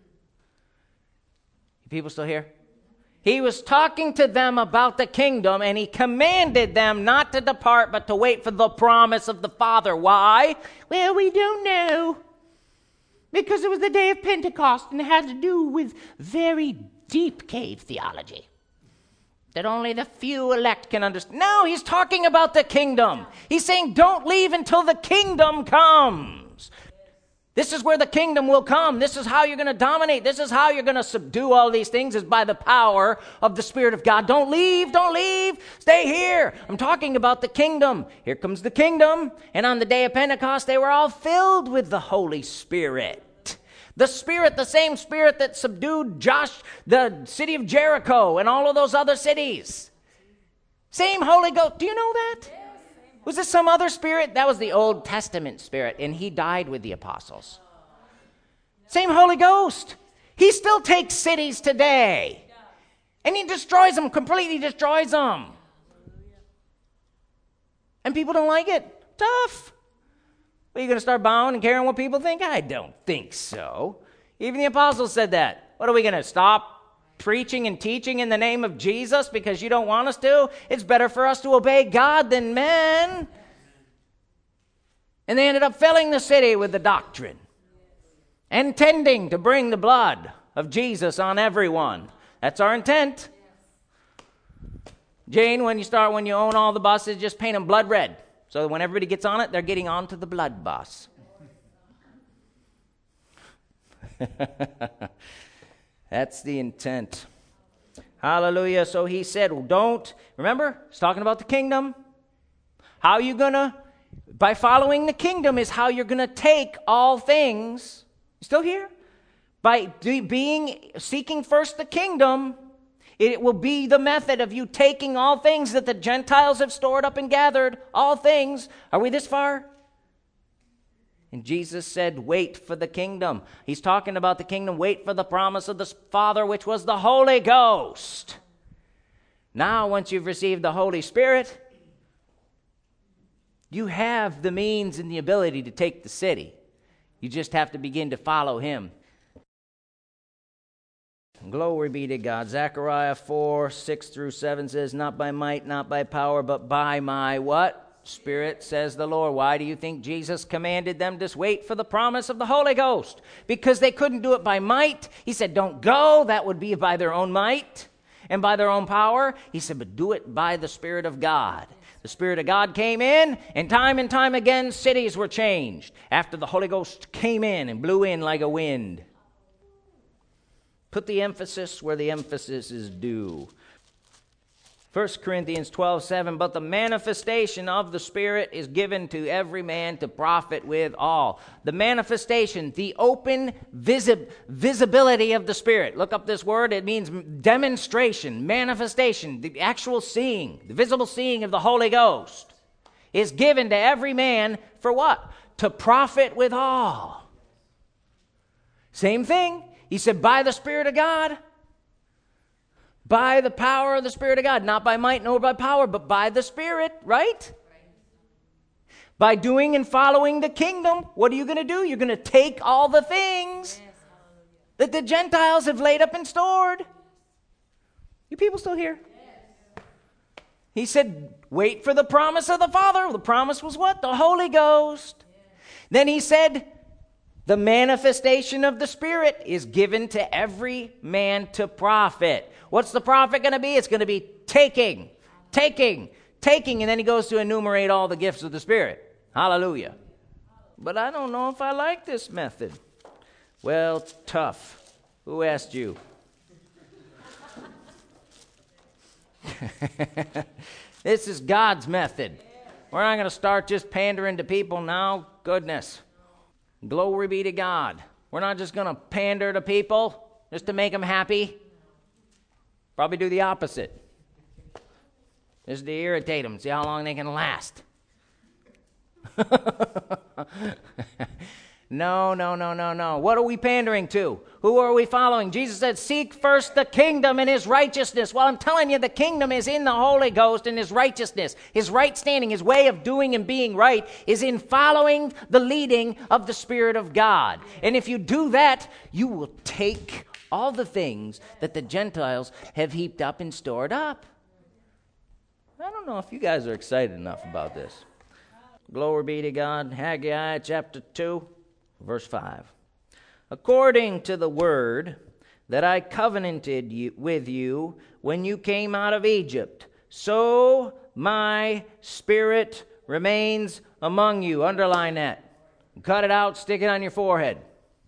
People still here? He was talking to them about the kingdom, and he commanded them not to depart, but to wait for the promise of the Father. Why? Well, we don't know. Because it was the day of Pentecost, and it had to do with very deep cave theology that only the few elect can understand. No, he's talking about the kingdom. He's saying, don't leave until the kingdom comes. This is where the kingdom will come. This is how you're going to dominate. This is how you're going to subdue all these things, is by the power of the Spirit of God. Don't leave, don't leave. Stay here. I'm talking about the kingdom. Here comes the kingdom. And on the day of Pentecost, they were all filled with the Holy Spirit. The Spirit, the same Spirit that subdued Josh, the city of Jericho, and all of those other cities. Same Holy Ghost. Do you know that? Was this some other spirit? That was the Old Testament Spirit, and he died with the apostles. Same Holy Ghost. He still takes cities today, and he destroys them, completely destroys them. And people don't like it. Tough. Are you going to start bowing and caring what people think? I don't think so. Even the apostles said that. What are we going to stop preaching and teaching in the name of Jesus because you don't want us to? It's better for us to obey God than men. And they ended up filling the city with the doctrine, intending to bring the blood of Jesus on everyone. That's our intent. Jane, when you start, when you own all the buses, just paint them blood red. So that when everybody gets on it, they're getting onto the blood bus. That's the intent. Hallelujah. So he said, well, don't, remember, he's talking about the kingdom. How are you going to, by following the kingdom is how you're going to take all things. You still here? By being, seeking first the kingdom It will be the method of you taking all things that the Gentiles have stored up and gathered, all things. Are we this far? And Jesus said, wait for the kingdom. He's talking about the kingdom. Wait for the promise of the Father, which was the Holy Ghost. Now, once you've received the Holy Spirit, you have the means and the ability to take the city. You just have to begin to follow him. Glory be to God. Zechariah four, six through seven says, not by might, not by power, but by my what? Spirit, says the Lord. Why do you think Jesus commanded them to wait for the promise of the Holy Ghost? Because they couldn't do it by might. He said, don't go. That would be by their own might and by their own power. He said, but do it by the Spirit of God. The Spirit of God came in, and time and time again, cities were changed after the Holy Ghost came in and blew in like a wind. Put the emphasis where the emphasis is due. First Corinthians twelve seven, but the manifestation of the Spirit is given to every man to profit with all. The manifestation, the open visi- visibility of the Spirit. Look up this word. It means demonstration, manifestation, the actual seeing, the visible seeing of the Holy Ghost is given to every man for what? To profit with all. Same thing. He said, by the Spirit of God. By the power of the Spirit of God. Not by might nor by power, but by the Spirit, right? right. By doing and following the kingdom, what are you going to do? You're going to take all the things yes, that the Gentiles have laid up and stored. You people still here? Yes. He said, wait for the promise of the Father. The promise was what? The Holy Ghost. Yes. Then he said, the manifestation of the Spirit is given to every man to profit. What's the profit going to be? It's going to be taking, taking, taking. And then he goes to enumerate all the gifts of the Spirit. Hallelujah. But I don't know if I like this method. Well, tough. Who asked you? This is God's method. We're not going to start just pandering to people now. Goodness. Glory be to God. We're not just going to pander to people just to make them happy. Probably do the opposite. Just to irritate them, see how long they can last. No, no, no, no, no. What are we pandering to? Who are we following? Jesus said, seek first the kingdom and his righteousness. Well, I'm telling you, the kingdom is in the Holy Ghost and his righteousness. His right standing, his way of doing and being right is in following the leading of the Spirit of God. And if you do that, you will take all the things that the Gentiles have heaped up and stored up. I don't know if you guys are excited enough about this. Glory be to God. Haggai chapter two. Verse five, according to the word that I covenanted you, with you when you came out of Egypt, so my Spirit remains among you. Underline that. Cut it out, stick it on your forehead.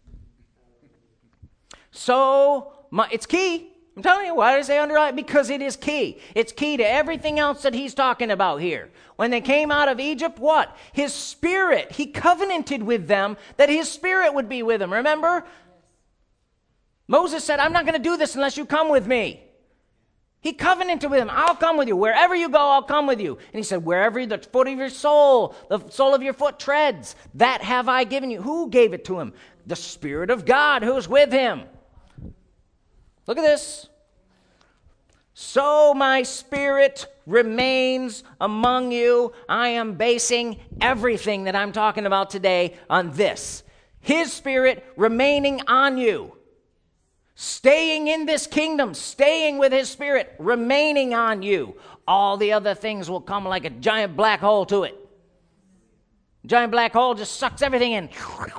So, my, it's key. I'm telling you, why did I say underline? Because it is key. It's key to everything else that he's talking about here. When they came out of Egypt, what? His Spirit. He covenanted with them that his Spirit would be with them. Remember? Moses said, I'm not going to do this unless you come with me. He covenanted with them. I'll come with you. Wherever you go, I'll come with you. And he said, wherever the foot of your soul, the sole of your foot treads, that have I given you. Who gave it to him? The Spirit of God who's with him. Look at this. So my Spirit remains among you. I am basing everything that I'm talking about today on this. His Spirit remaining on you. Staying in this kingdom, staying with his Spirit, remaining on you. All the other things will come like a giant black hole to it. Giant black hole just sucks everything in.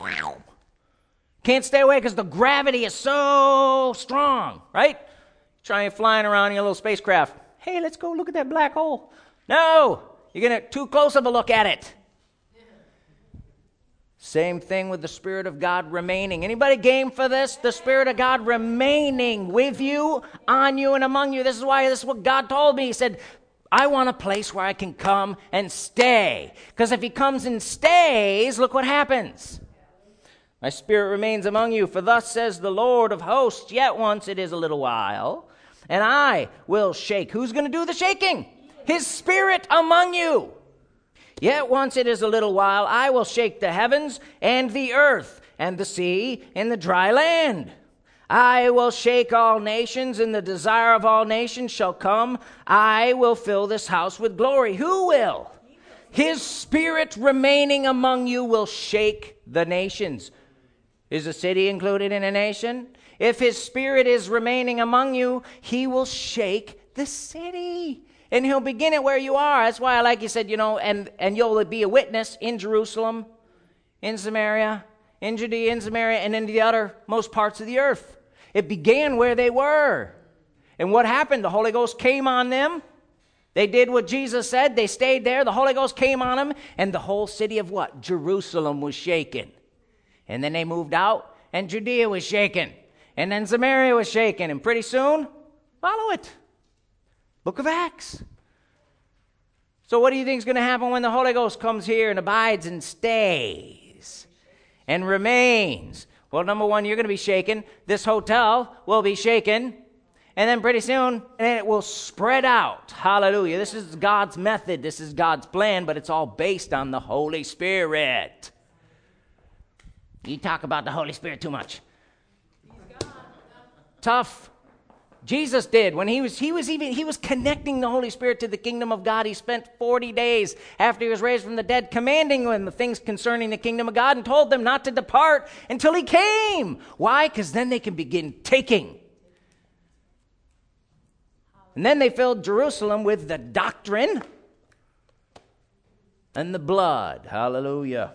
Can't stay away because the gravity is so strong, right? Trying flying around in your little spacecraft. Hey, let's go look at that black hole. No, you're going to too close of a look at it. Same thing with the Spirit of God remaining. Anybody game for this? The Spirit of God remaining with you, on you, and among you. This is why this is what God told me. He said, I want a place where I can come and stay. Because if he comes and stays, look what happens. My Spirit remains among you, for thus says the Lord of hosts, yet once it is a little while, and I will shake. Who's going to do the shaking? His Spirit among you. Yet once it is a little while, I will shake the heavens and the earth and the sea and the dry land. I will shake all nations, and the desire of all nations shall come. I will fill this house with glory. Who will? His Spirit remaining among you will shake the nations. Is a city included in a nation? If His Spirit is remaining among you, He will shake the city. And He'll begin it where you are. That's why I like you said, you know, and, and you'll be a witness in Jerusalem, in Samaria, in Judea, in Samaria, and in the uttermost parts of the earth. It began where they were. And what happened? The Holy Ghost came on them. They did what Jesus said. They stayed there. The Holy Ghost came on them. And the whole city of what? Jerusalem was shaken. And then they moved out, and Judea was shaken. And then Samaria was shaken. And pretty soon, follow it. Book of Acts. So what do you think is going to happen when the Holy Ghost comes here and abides and stays and remains? Well, number one, you're going to be shaken. This hotel will be shaken. And then pretty soon, and it will spread out. Hallelujah. This is God's method. This is God's plan, but it's all based on the Holy Spirit. You talk about the Holy Spirit too much. Tough. Jesus did. When he was he was even he was connecting the Holy Spirit to the kingdom of God. He spent forty days after he was raised from the dead commanding them the things concerning the kingdom of God and told them not to depart until he came. Why? Because then they can begin taking. And then they filled Jerusalem with the doctrine and the blood. Hallelujah.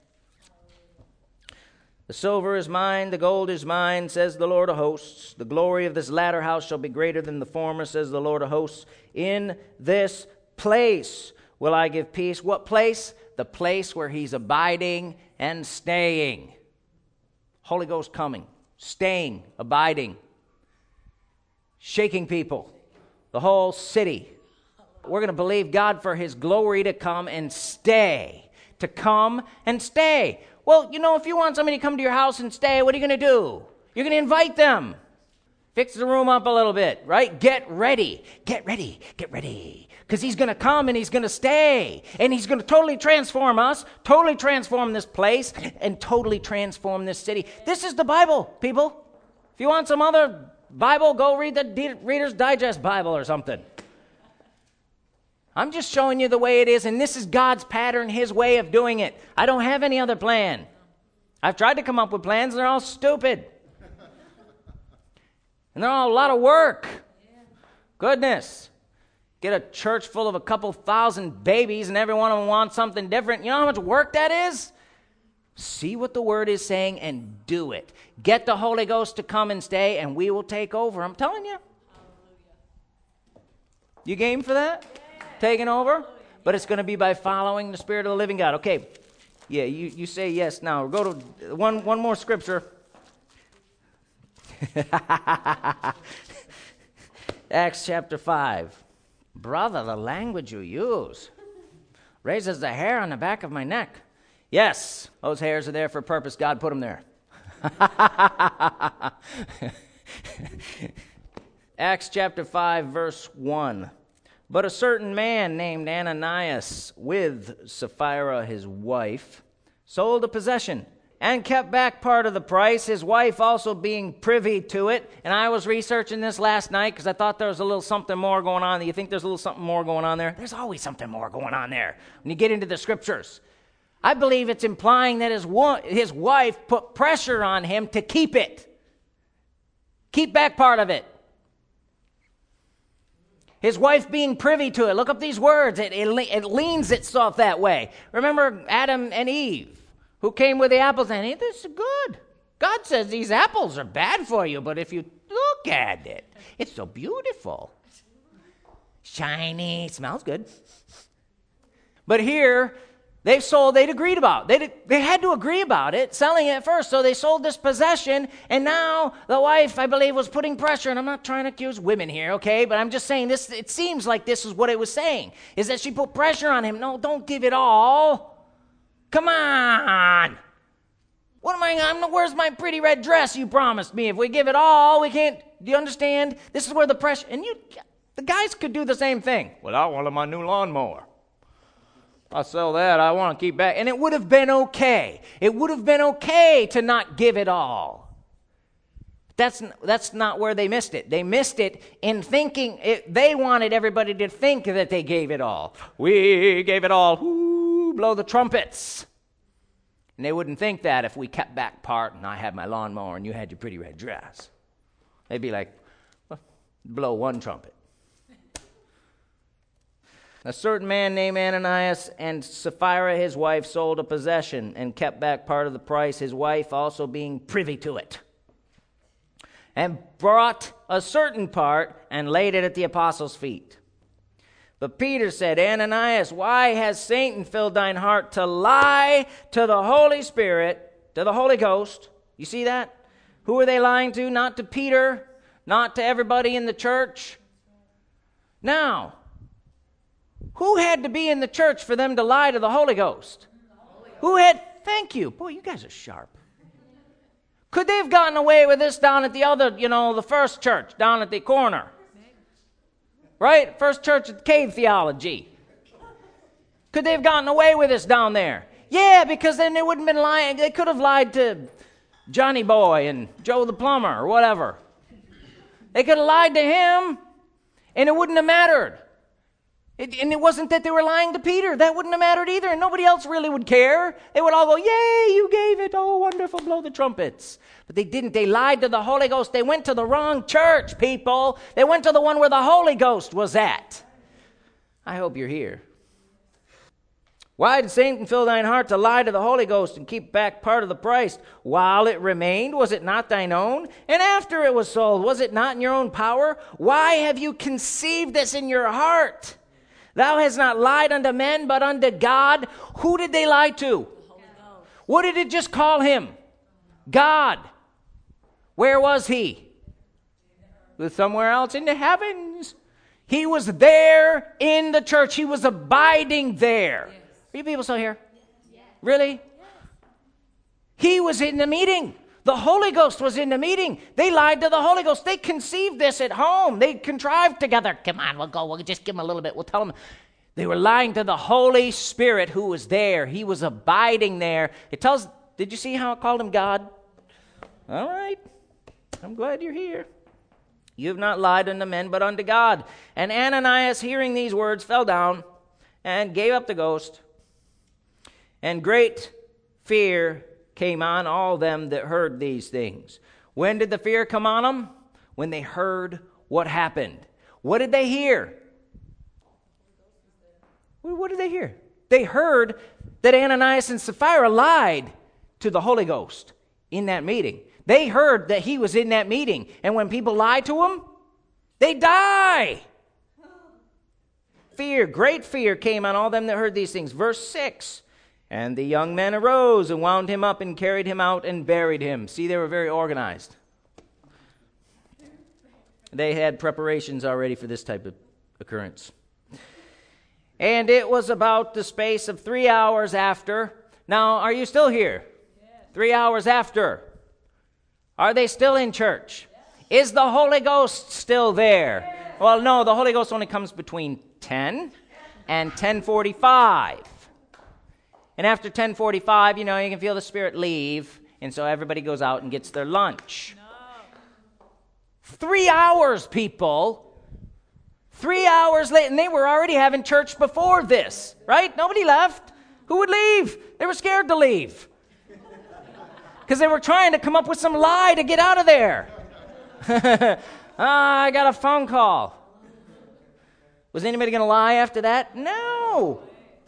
The silver is mine, the gold is mine, says the Lord of hosts. The glory of this latter house shall be greater than the former, says the Lord of hosts. In this place will I give peace. What place? The place where He's abiding and staying. Holy Ghost coming, staying, abiding, shaking people, the whole city. We're going to believe God for His glory to come and stay, to come and stay. Well, you know, if you want somebody to come to your house and stay, what are you going to do? You're going to invite them. Fix the room up a little bit, right? Get ready. Get ready. Get ready. Because He's going to come and He's going to stay. And He's going to totally transform us, totally transform this place, and totally transform this city. This is the Bible, people. If you want some other Bible, go read the Reader's Digest Bible or something. I'm just showing you the way it is, and this is God's pattern, His way of doing it. I don't have any other plan. I've tried to come up with plans, and they're all stupid. And they're all a lot of work. Goodness. Get a church full of a couple thousand babies, and every one of them wants something different. You know how much work that is? See what the Word is saying and do it. Get the Holy Ghost to come and stay, and we will take over. I'm telling you. You game for that? Taking over, but it's going to be by following the Spirit of the living God. Okay, yeah, you, you say yes now. Go to one one more scripture. Acts chapter five. Brother, the language you use raises the hair on the back of my neck. Yes, those hairs are there for a purpose. God put them there. Acts chapter five, verse one. But a certain man named Ananias, with Sapphira his wife, sold a possession and kept back part of the price, his wife also being privy to it. And I was researching this last night because I thought there was a little something more going on. You think there's a little something more going on there? There's always something more going on there when you get into the scriptures. I believe it's implying that his, wa- his wife put pressure on him to keep it. Keep back part of it. His wife being privy to it. Look up these words. It, it, it leans itself that way. Remember Adam and Eve, who came with the apples, and hey, this is good. God says these apples are bad for you, but if you look at it, it's so beautiful. Shiny, smells good. But here, they sold, they'd agreed about. They they had to agree about it, selling it first. So they sold this possession, and now the wife, I believe, was putting pressure. And I'm not trying to accuse women here, okay? But I'm just saying this, it seems like this is what it was saying, is that she put pressure on him. No, don't give it all. Come on. What am I, I'm, where's my pretty red dress you promised me? If we give it all, we can't Do you understand? This is where the pressure, and you, the guys could do the same thing. Well, I wanted my new lawnmower. I'll sell that. I want to keep back. And it would have been okay. It would have been okay to not give it all. That's, that's not where they missed it. They missed it in thinking, it, they wanted everybody to think that they gave it all. We gave it all. Whoo, blow the trumpets. And they wouldn't think that if we kept back part and I had my lawnmower and you had your pretty red dress. They'd be like, well, blow one trumpet. A certain man named Ananias and Sapphira, his wife, sold a possession and kept back part of the price, his wife also being privy to it, and brought a certain part and laid it at the apostles' feet. But Peter said, Ananias, why has Satan filled thine heart to lie to the Holy Spirit, to the Holy Ghost? You see that? Who are they lying to? Not to Peter, not to everybody in the church. Now, who had to be in the church for them to lie to the Holy Ghost? Holy Who had, thank you. Boy, you guys are sharp. Could they have gotten away with this down at the other, you know, the first church, down at the corner? Right? First church at Cave Theology. Could they have gotten away with this down there? Yeah, because then they wouldn't have been lying. They could have lied to Johnny Boy and Joe the Plumber or whatever. They could have lied to him, and it wouldn't have mattered. It, and it wasn't that they were lying to Peter. That wouldn't have mattered either, and nobody else really would care. They would all go, yay, you gave it. Oh, wonderful, blow the trumpets. But they didn't. They lied to the Holy Ghost. They went to the wrong church, people. They went to the one where the Holy Ghost was at. I hope you're here. Why did Satan fill thine heart to lie to the Holy Ghost and keep back part of the price? While it remained, was it not thine own? And after it was sold, was it not in your own power? Why have you conceived this in your heart? Thou hast not lied unto men, but unto God. Who did they lie to? What did it just call him? God. Where was he? Was somewhere else in the heavens. He was there in the church. He was abiding there. Yes. Are you people still here? Yes. Really? Yes. He was in the meeting. The Holy Ghost was in the meeting. They lied to the Holy Ghost. They conceived this at home. They contrived together. Come on, we'll go. We'll just give them a little bit. We'll tell them. They were lying to the Holy Spirit who was there. He was abiding there. It tells, did you see how it called him God? All right. I'm glad you're here. You have not lied unto men, but unto God. And Ananias, hearing these words, fell down and gave up the ghost. And great fear came on all them that heard these things. When did the fear come on them? When they heard what happened. What did they hear? What did they hear? They heard that Ananias and Sapphira lied to the Holy Ghost in that meeting. They heard that he was in that meeting. And when people lie to him, they die. Fear, great fear came on all them that heard these things. Verse six. And the young men arose and wound him up and carried him out and buried him. See, they were very organized. They had preparations already for this type of occurrence. And it was about the space of three hours after. Now, are you still here? Yes. Three hours after. Are they still in church? Yes. Is the Holy Ghost still there? Yes. Well, no, the Holy Ghost only comes between ten and ten forty-five. And after ten forty-five, you know, you can feel the Spirit leave. And so everybody goes out and gets their lunch. No. Three hours, people. Three hours late. And they were already having church before this, right? Nobody left. Who would leave? They were scared to leave. Because they were trying to come up with some lie to get out of there. ah, I got a phone call. Was anybody going to lie after that? No.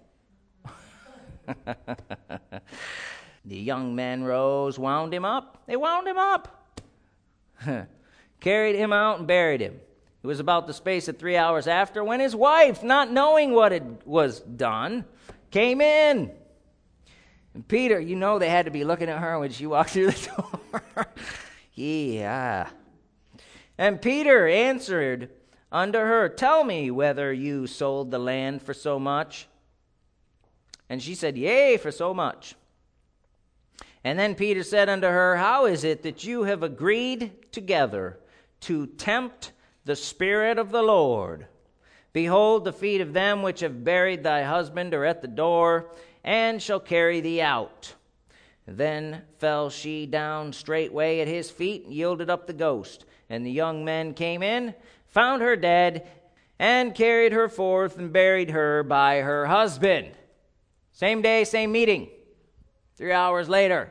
The young men rose, wound him up. They wound him up. Carried him out and buried him. It was about the space of three hours after when his wife, not knowing what had was done, came in. And Peter, you know they had to be looking at her when she walked through the door. Yeah. And Peter answered unto her, tell me whether you sold the land for so much. And she said, yea, for so much. And then Peter said unto her, how is it that you have agreed together to tempt the Spirit of the Lord. Behold, the feet of them which have buried thy husband are at the door, and shall carry thee out. Then fell she down straightway at his feet, and yielded up the ghost. And the young men came in, found her dead, and carried her forth, and buried her by her husband. Same day, same meeting. Three hours later.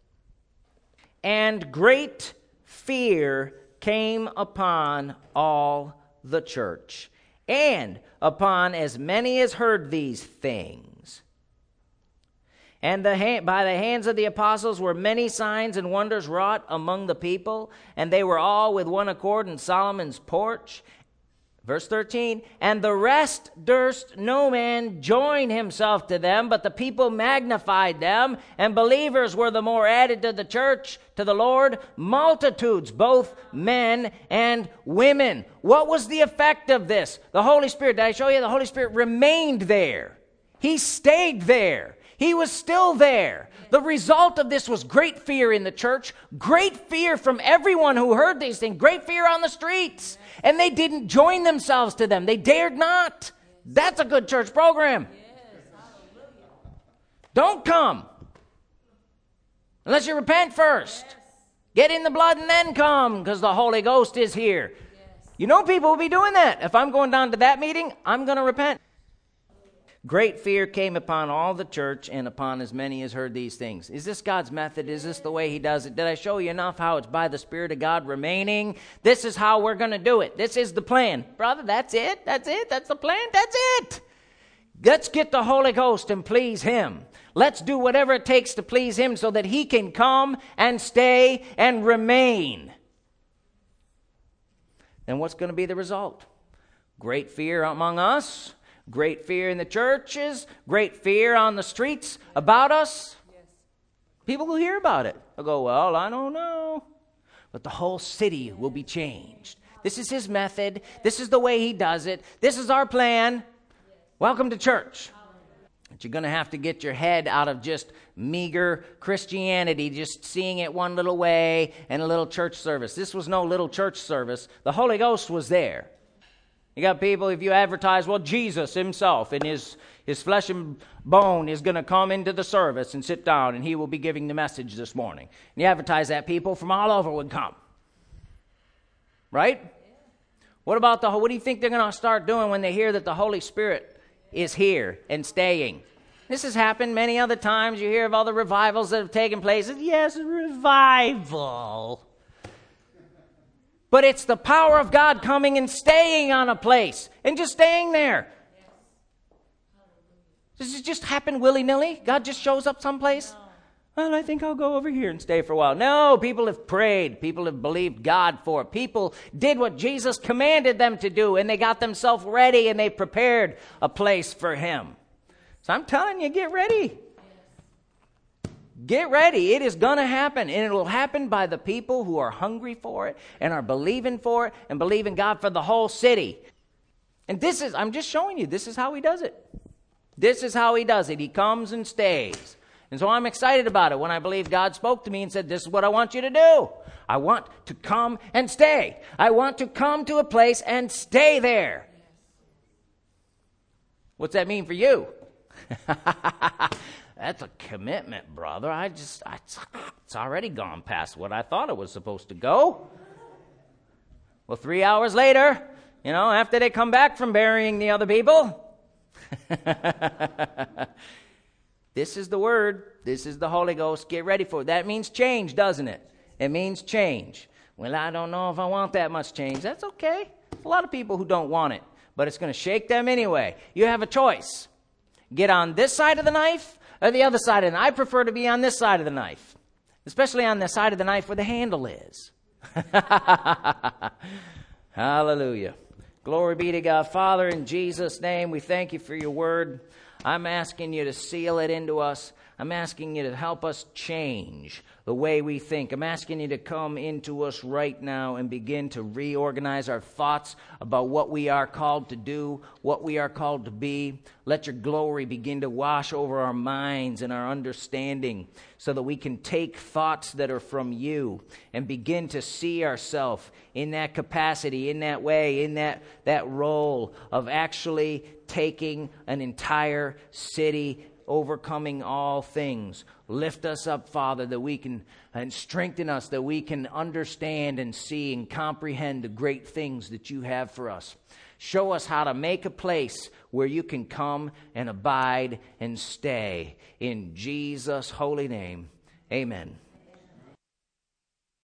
And great fear came upon all the church, and upon as many as heard these things. And the ha- by the hands of the apostles were many signs and wonders wrought among the people, and they were all with one accord in Solomon's porch. Verse thirteen, and the rest durst no man join himself to them, but the people magnified them, and believers were the more added to the church, to the Lord, multitudes, both men and women. What was the effect of this? The Holy Spirit, did I show you? The Holy Spirit remained there. He stayed there. He was still there. The result of this was great fear in the church, great fear from everyone who heard these things, great fear on the streets. And they didn't join themselves to them. They dared not. That's a good church program. Don't come unless you repent first. Get in the blood and then come, because the Holy Ghost is here. You know people will be doing that. If I'm going down to that meeting, I'm going to repent. Great fear came upon all the church and upon as many as heard these things. Is this God's method? Is this the way he does it? Did I show you enough how it's by the Spirit of God remaining? This is how we're going to do it. This is the plan. Brother, that's it? That's it? That's the plan? That's it. Let's get the Holy Ghost and please him. Let's do whatever it takes to please him so that he can come and stay and remain. Then what's going to be the result? Great fear among us. Great fear in the churches, great fear on the streets about us. Yes. People will hear about it. They'll go, well, I don't know. But the whole city will be changed. This is his method. This is the way he does it. This is our plan. Welcome to church. But you're going to have to get your head out of just meager Christianity, just seeing it one little way and a little church service. This was no little church service. The Holy Ghost was there. You got people, if you advertise, well, Jesus himself in his, his flesh and bone is going to come into the service and sit down, and he will be giving the message this morning. And you advertise that, people from all over would come. Right? Yeah. What about the, what do you think they're going to start doing when they hear that the Holy Spirit is here and staying? This has happened many other times. You hear of all the revivals that have taken place. Yes, revival. But it's the power of God coming and staying on a place and just staying there. Does it just happen willy-nilly? God just shows up someplace? Well, I think I'll go over here and stay for a while. No, people have prayed. People have believed God for it. People did what Jesus commanded them to do, and they got themselves ready, and they prepared a place for him. So I'm telling you, get ready. Get ready. It is going to happen, and it will happen by the people who are hungry for it and are believing for it and believing God for the whole city. And this is, I'm just showing you, this is how he does it. This is how he does it. He comes and stays. And so I'm excited about it when I believe God spoke to me and said, this is what I want you to do. I want to come and stay. I want to come to a place and stay there. What's that mean for you? That's a commitment, brother. I just, I, it's already gone past what I thought it was supposed to go. Well, three hours later, you know, after they come back from burying the other people, this is the word. This is the Holy Ghost. Get ready for it. That means change, doesn't it? It means change. Well, I don't know if I want that much change. That's okay. There's a lot of people who don't want it, but it's going to shake them anyway. You have a choice. Get on this side of the knife or the other side of the knife. I prefer to be on this side of the knife, especially on the side of the knife where the handle is. Hallelujah. Glory be to God. Father, in Jesus' name, we thank you for your word. I'm asking you to seal it into us. I'm asking you to help us change the way we think. I'm asking you to come into us right now and begin to reorganize our thoughts about what we are called to do, what we are called to be. Let your glory begin to wash over our minds and our understanding so that we can take thoughts that are from you and begin to see ourselves in that capacity, in that way, in that, that role of actually taking an entire city, overcoming all things. Lift us up, Father, that we can, and strengthen us, that we can understand and see and comprehend the great things that you have for us. Show us how to make a place where you can come and abide and stay. In Jesus' holy name, amen.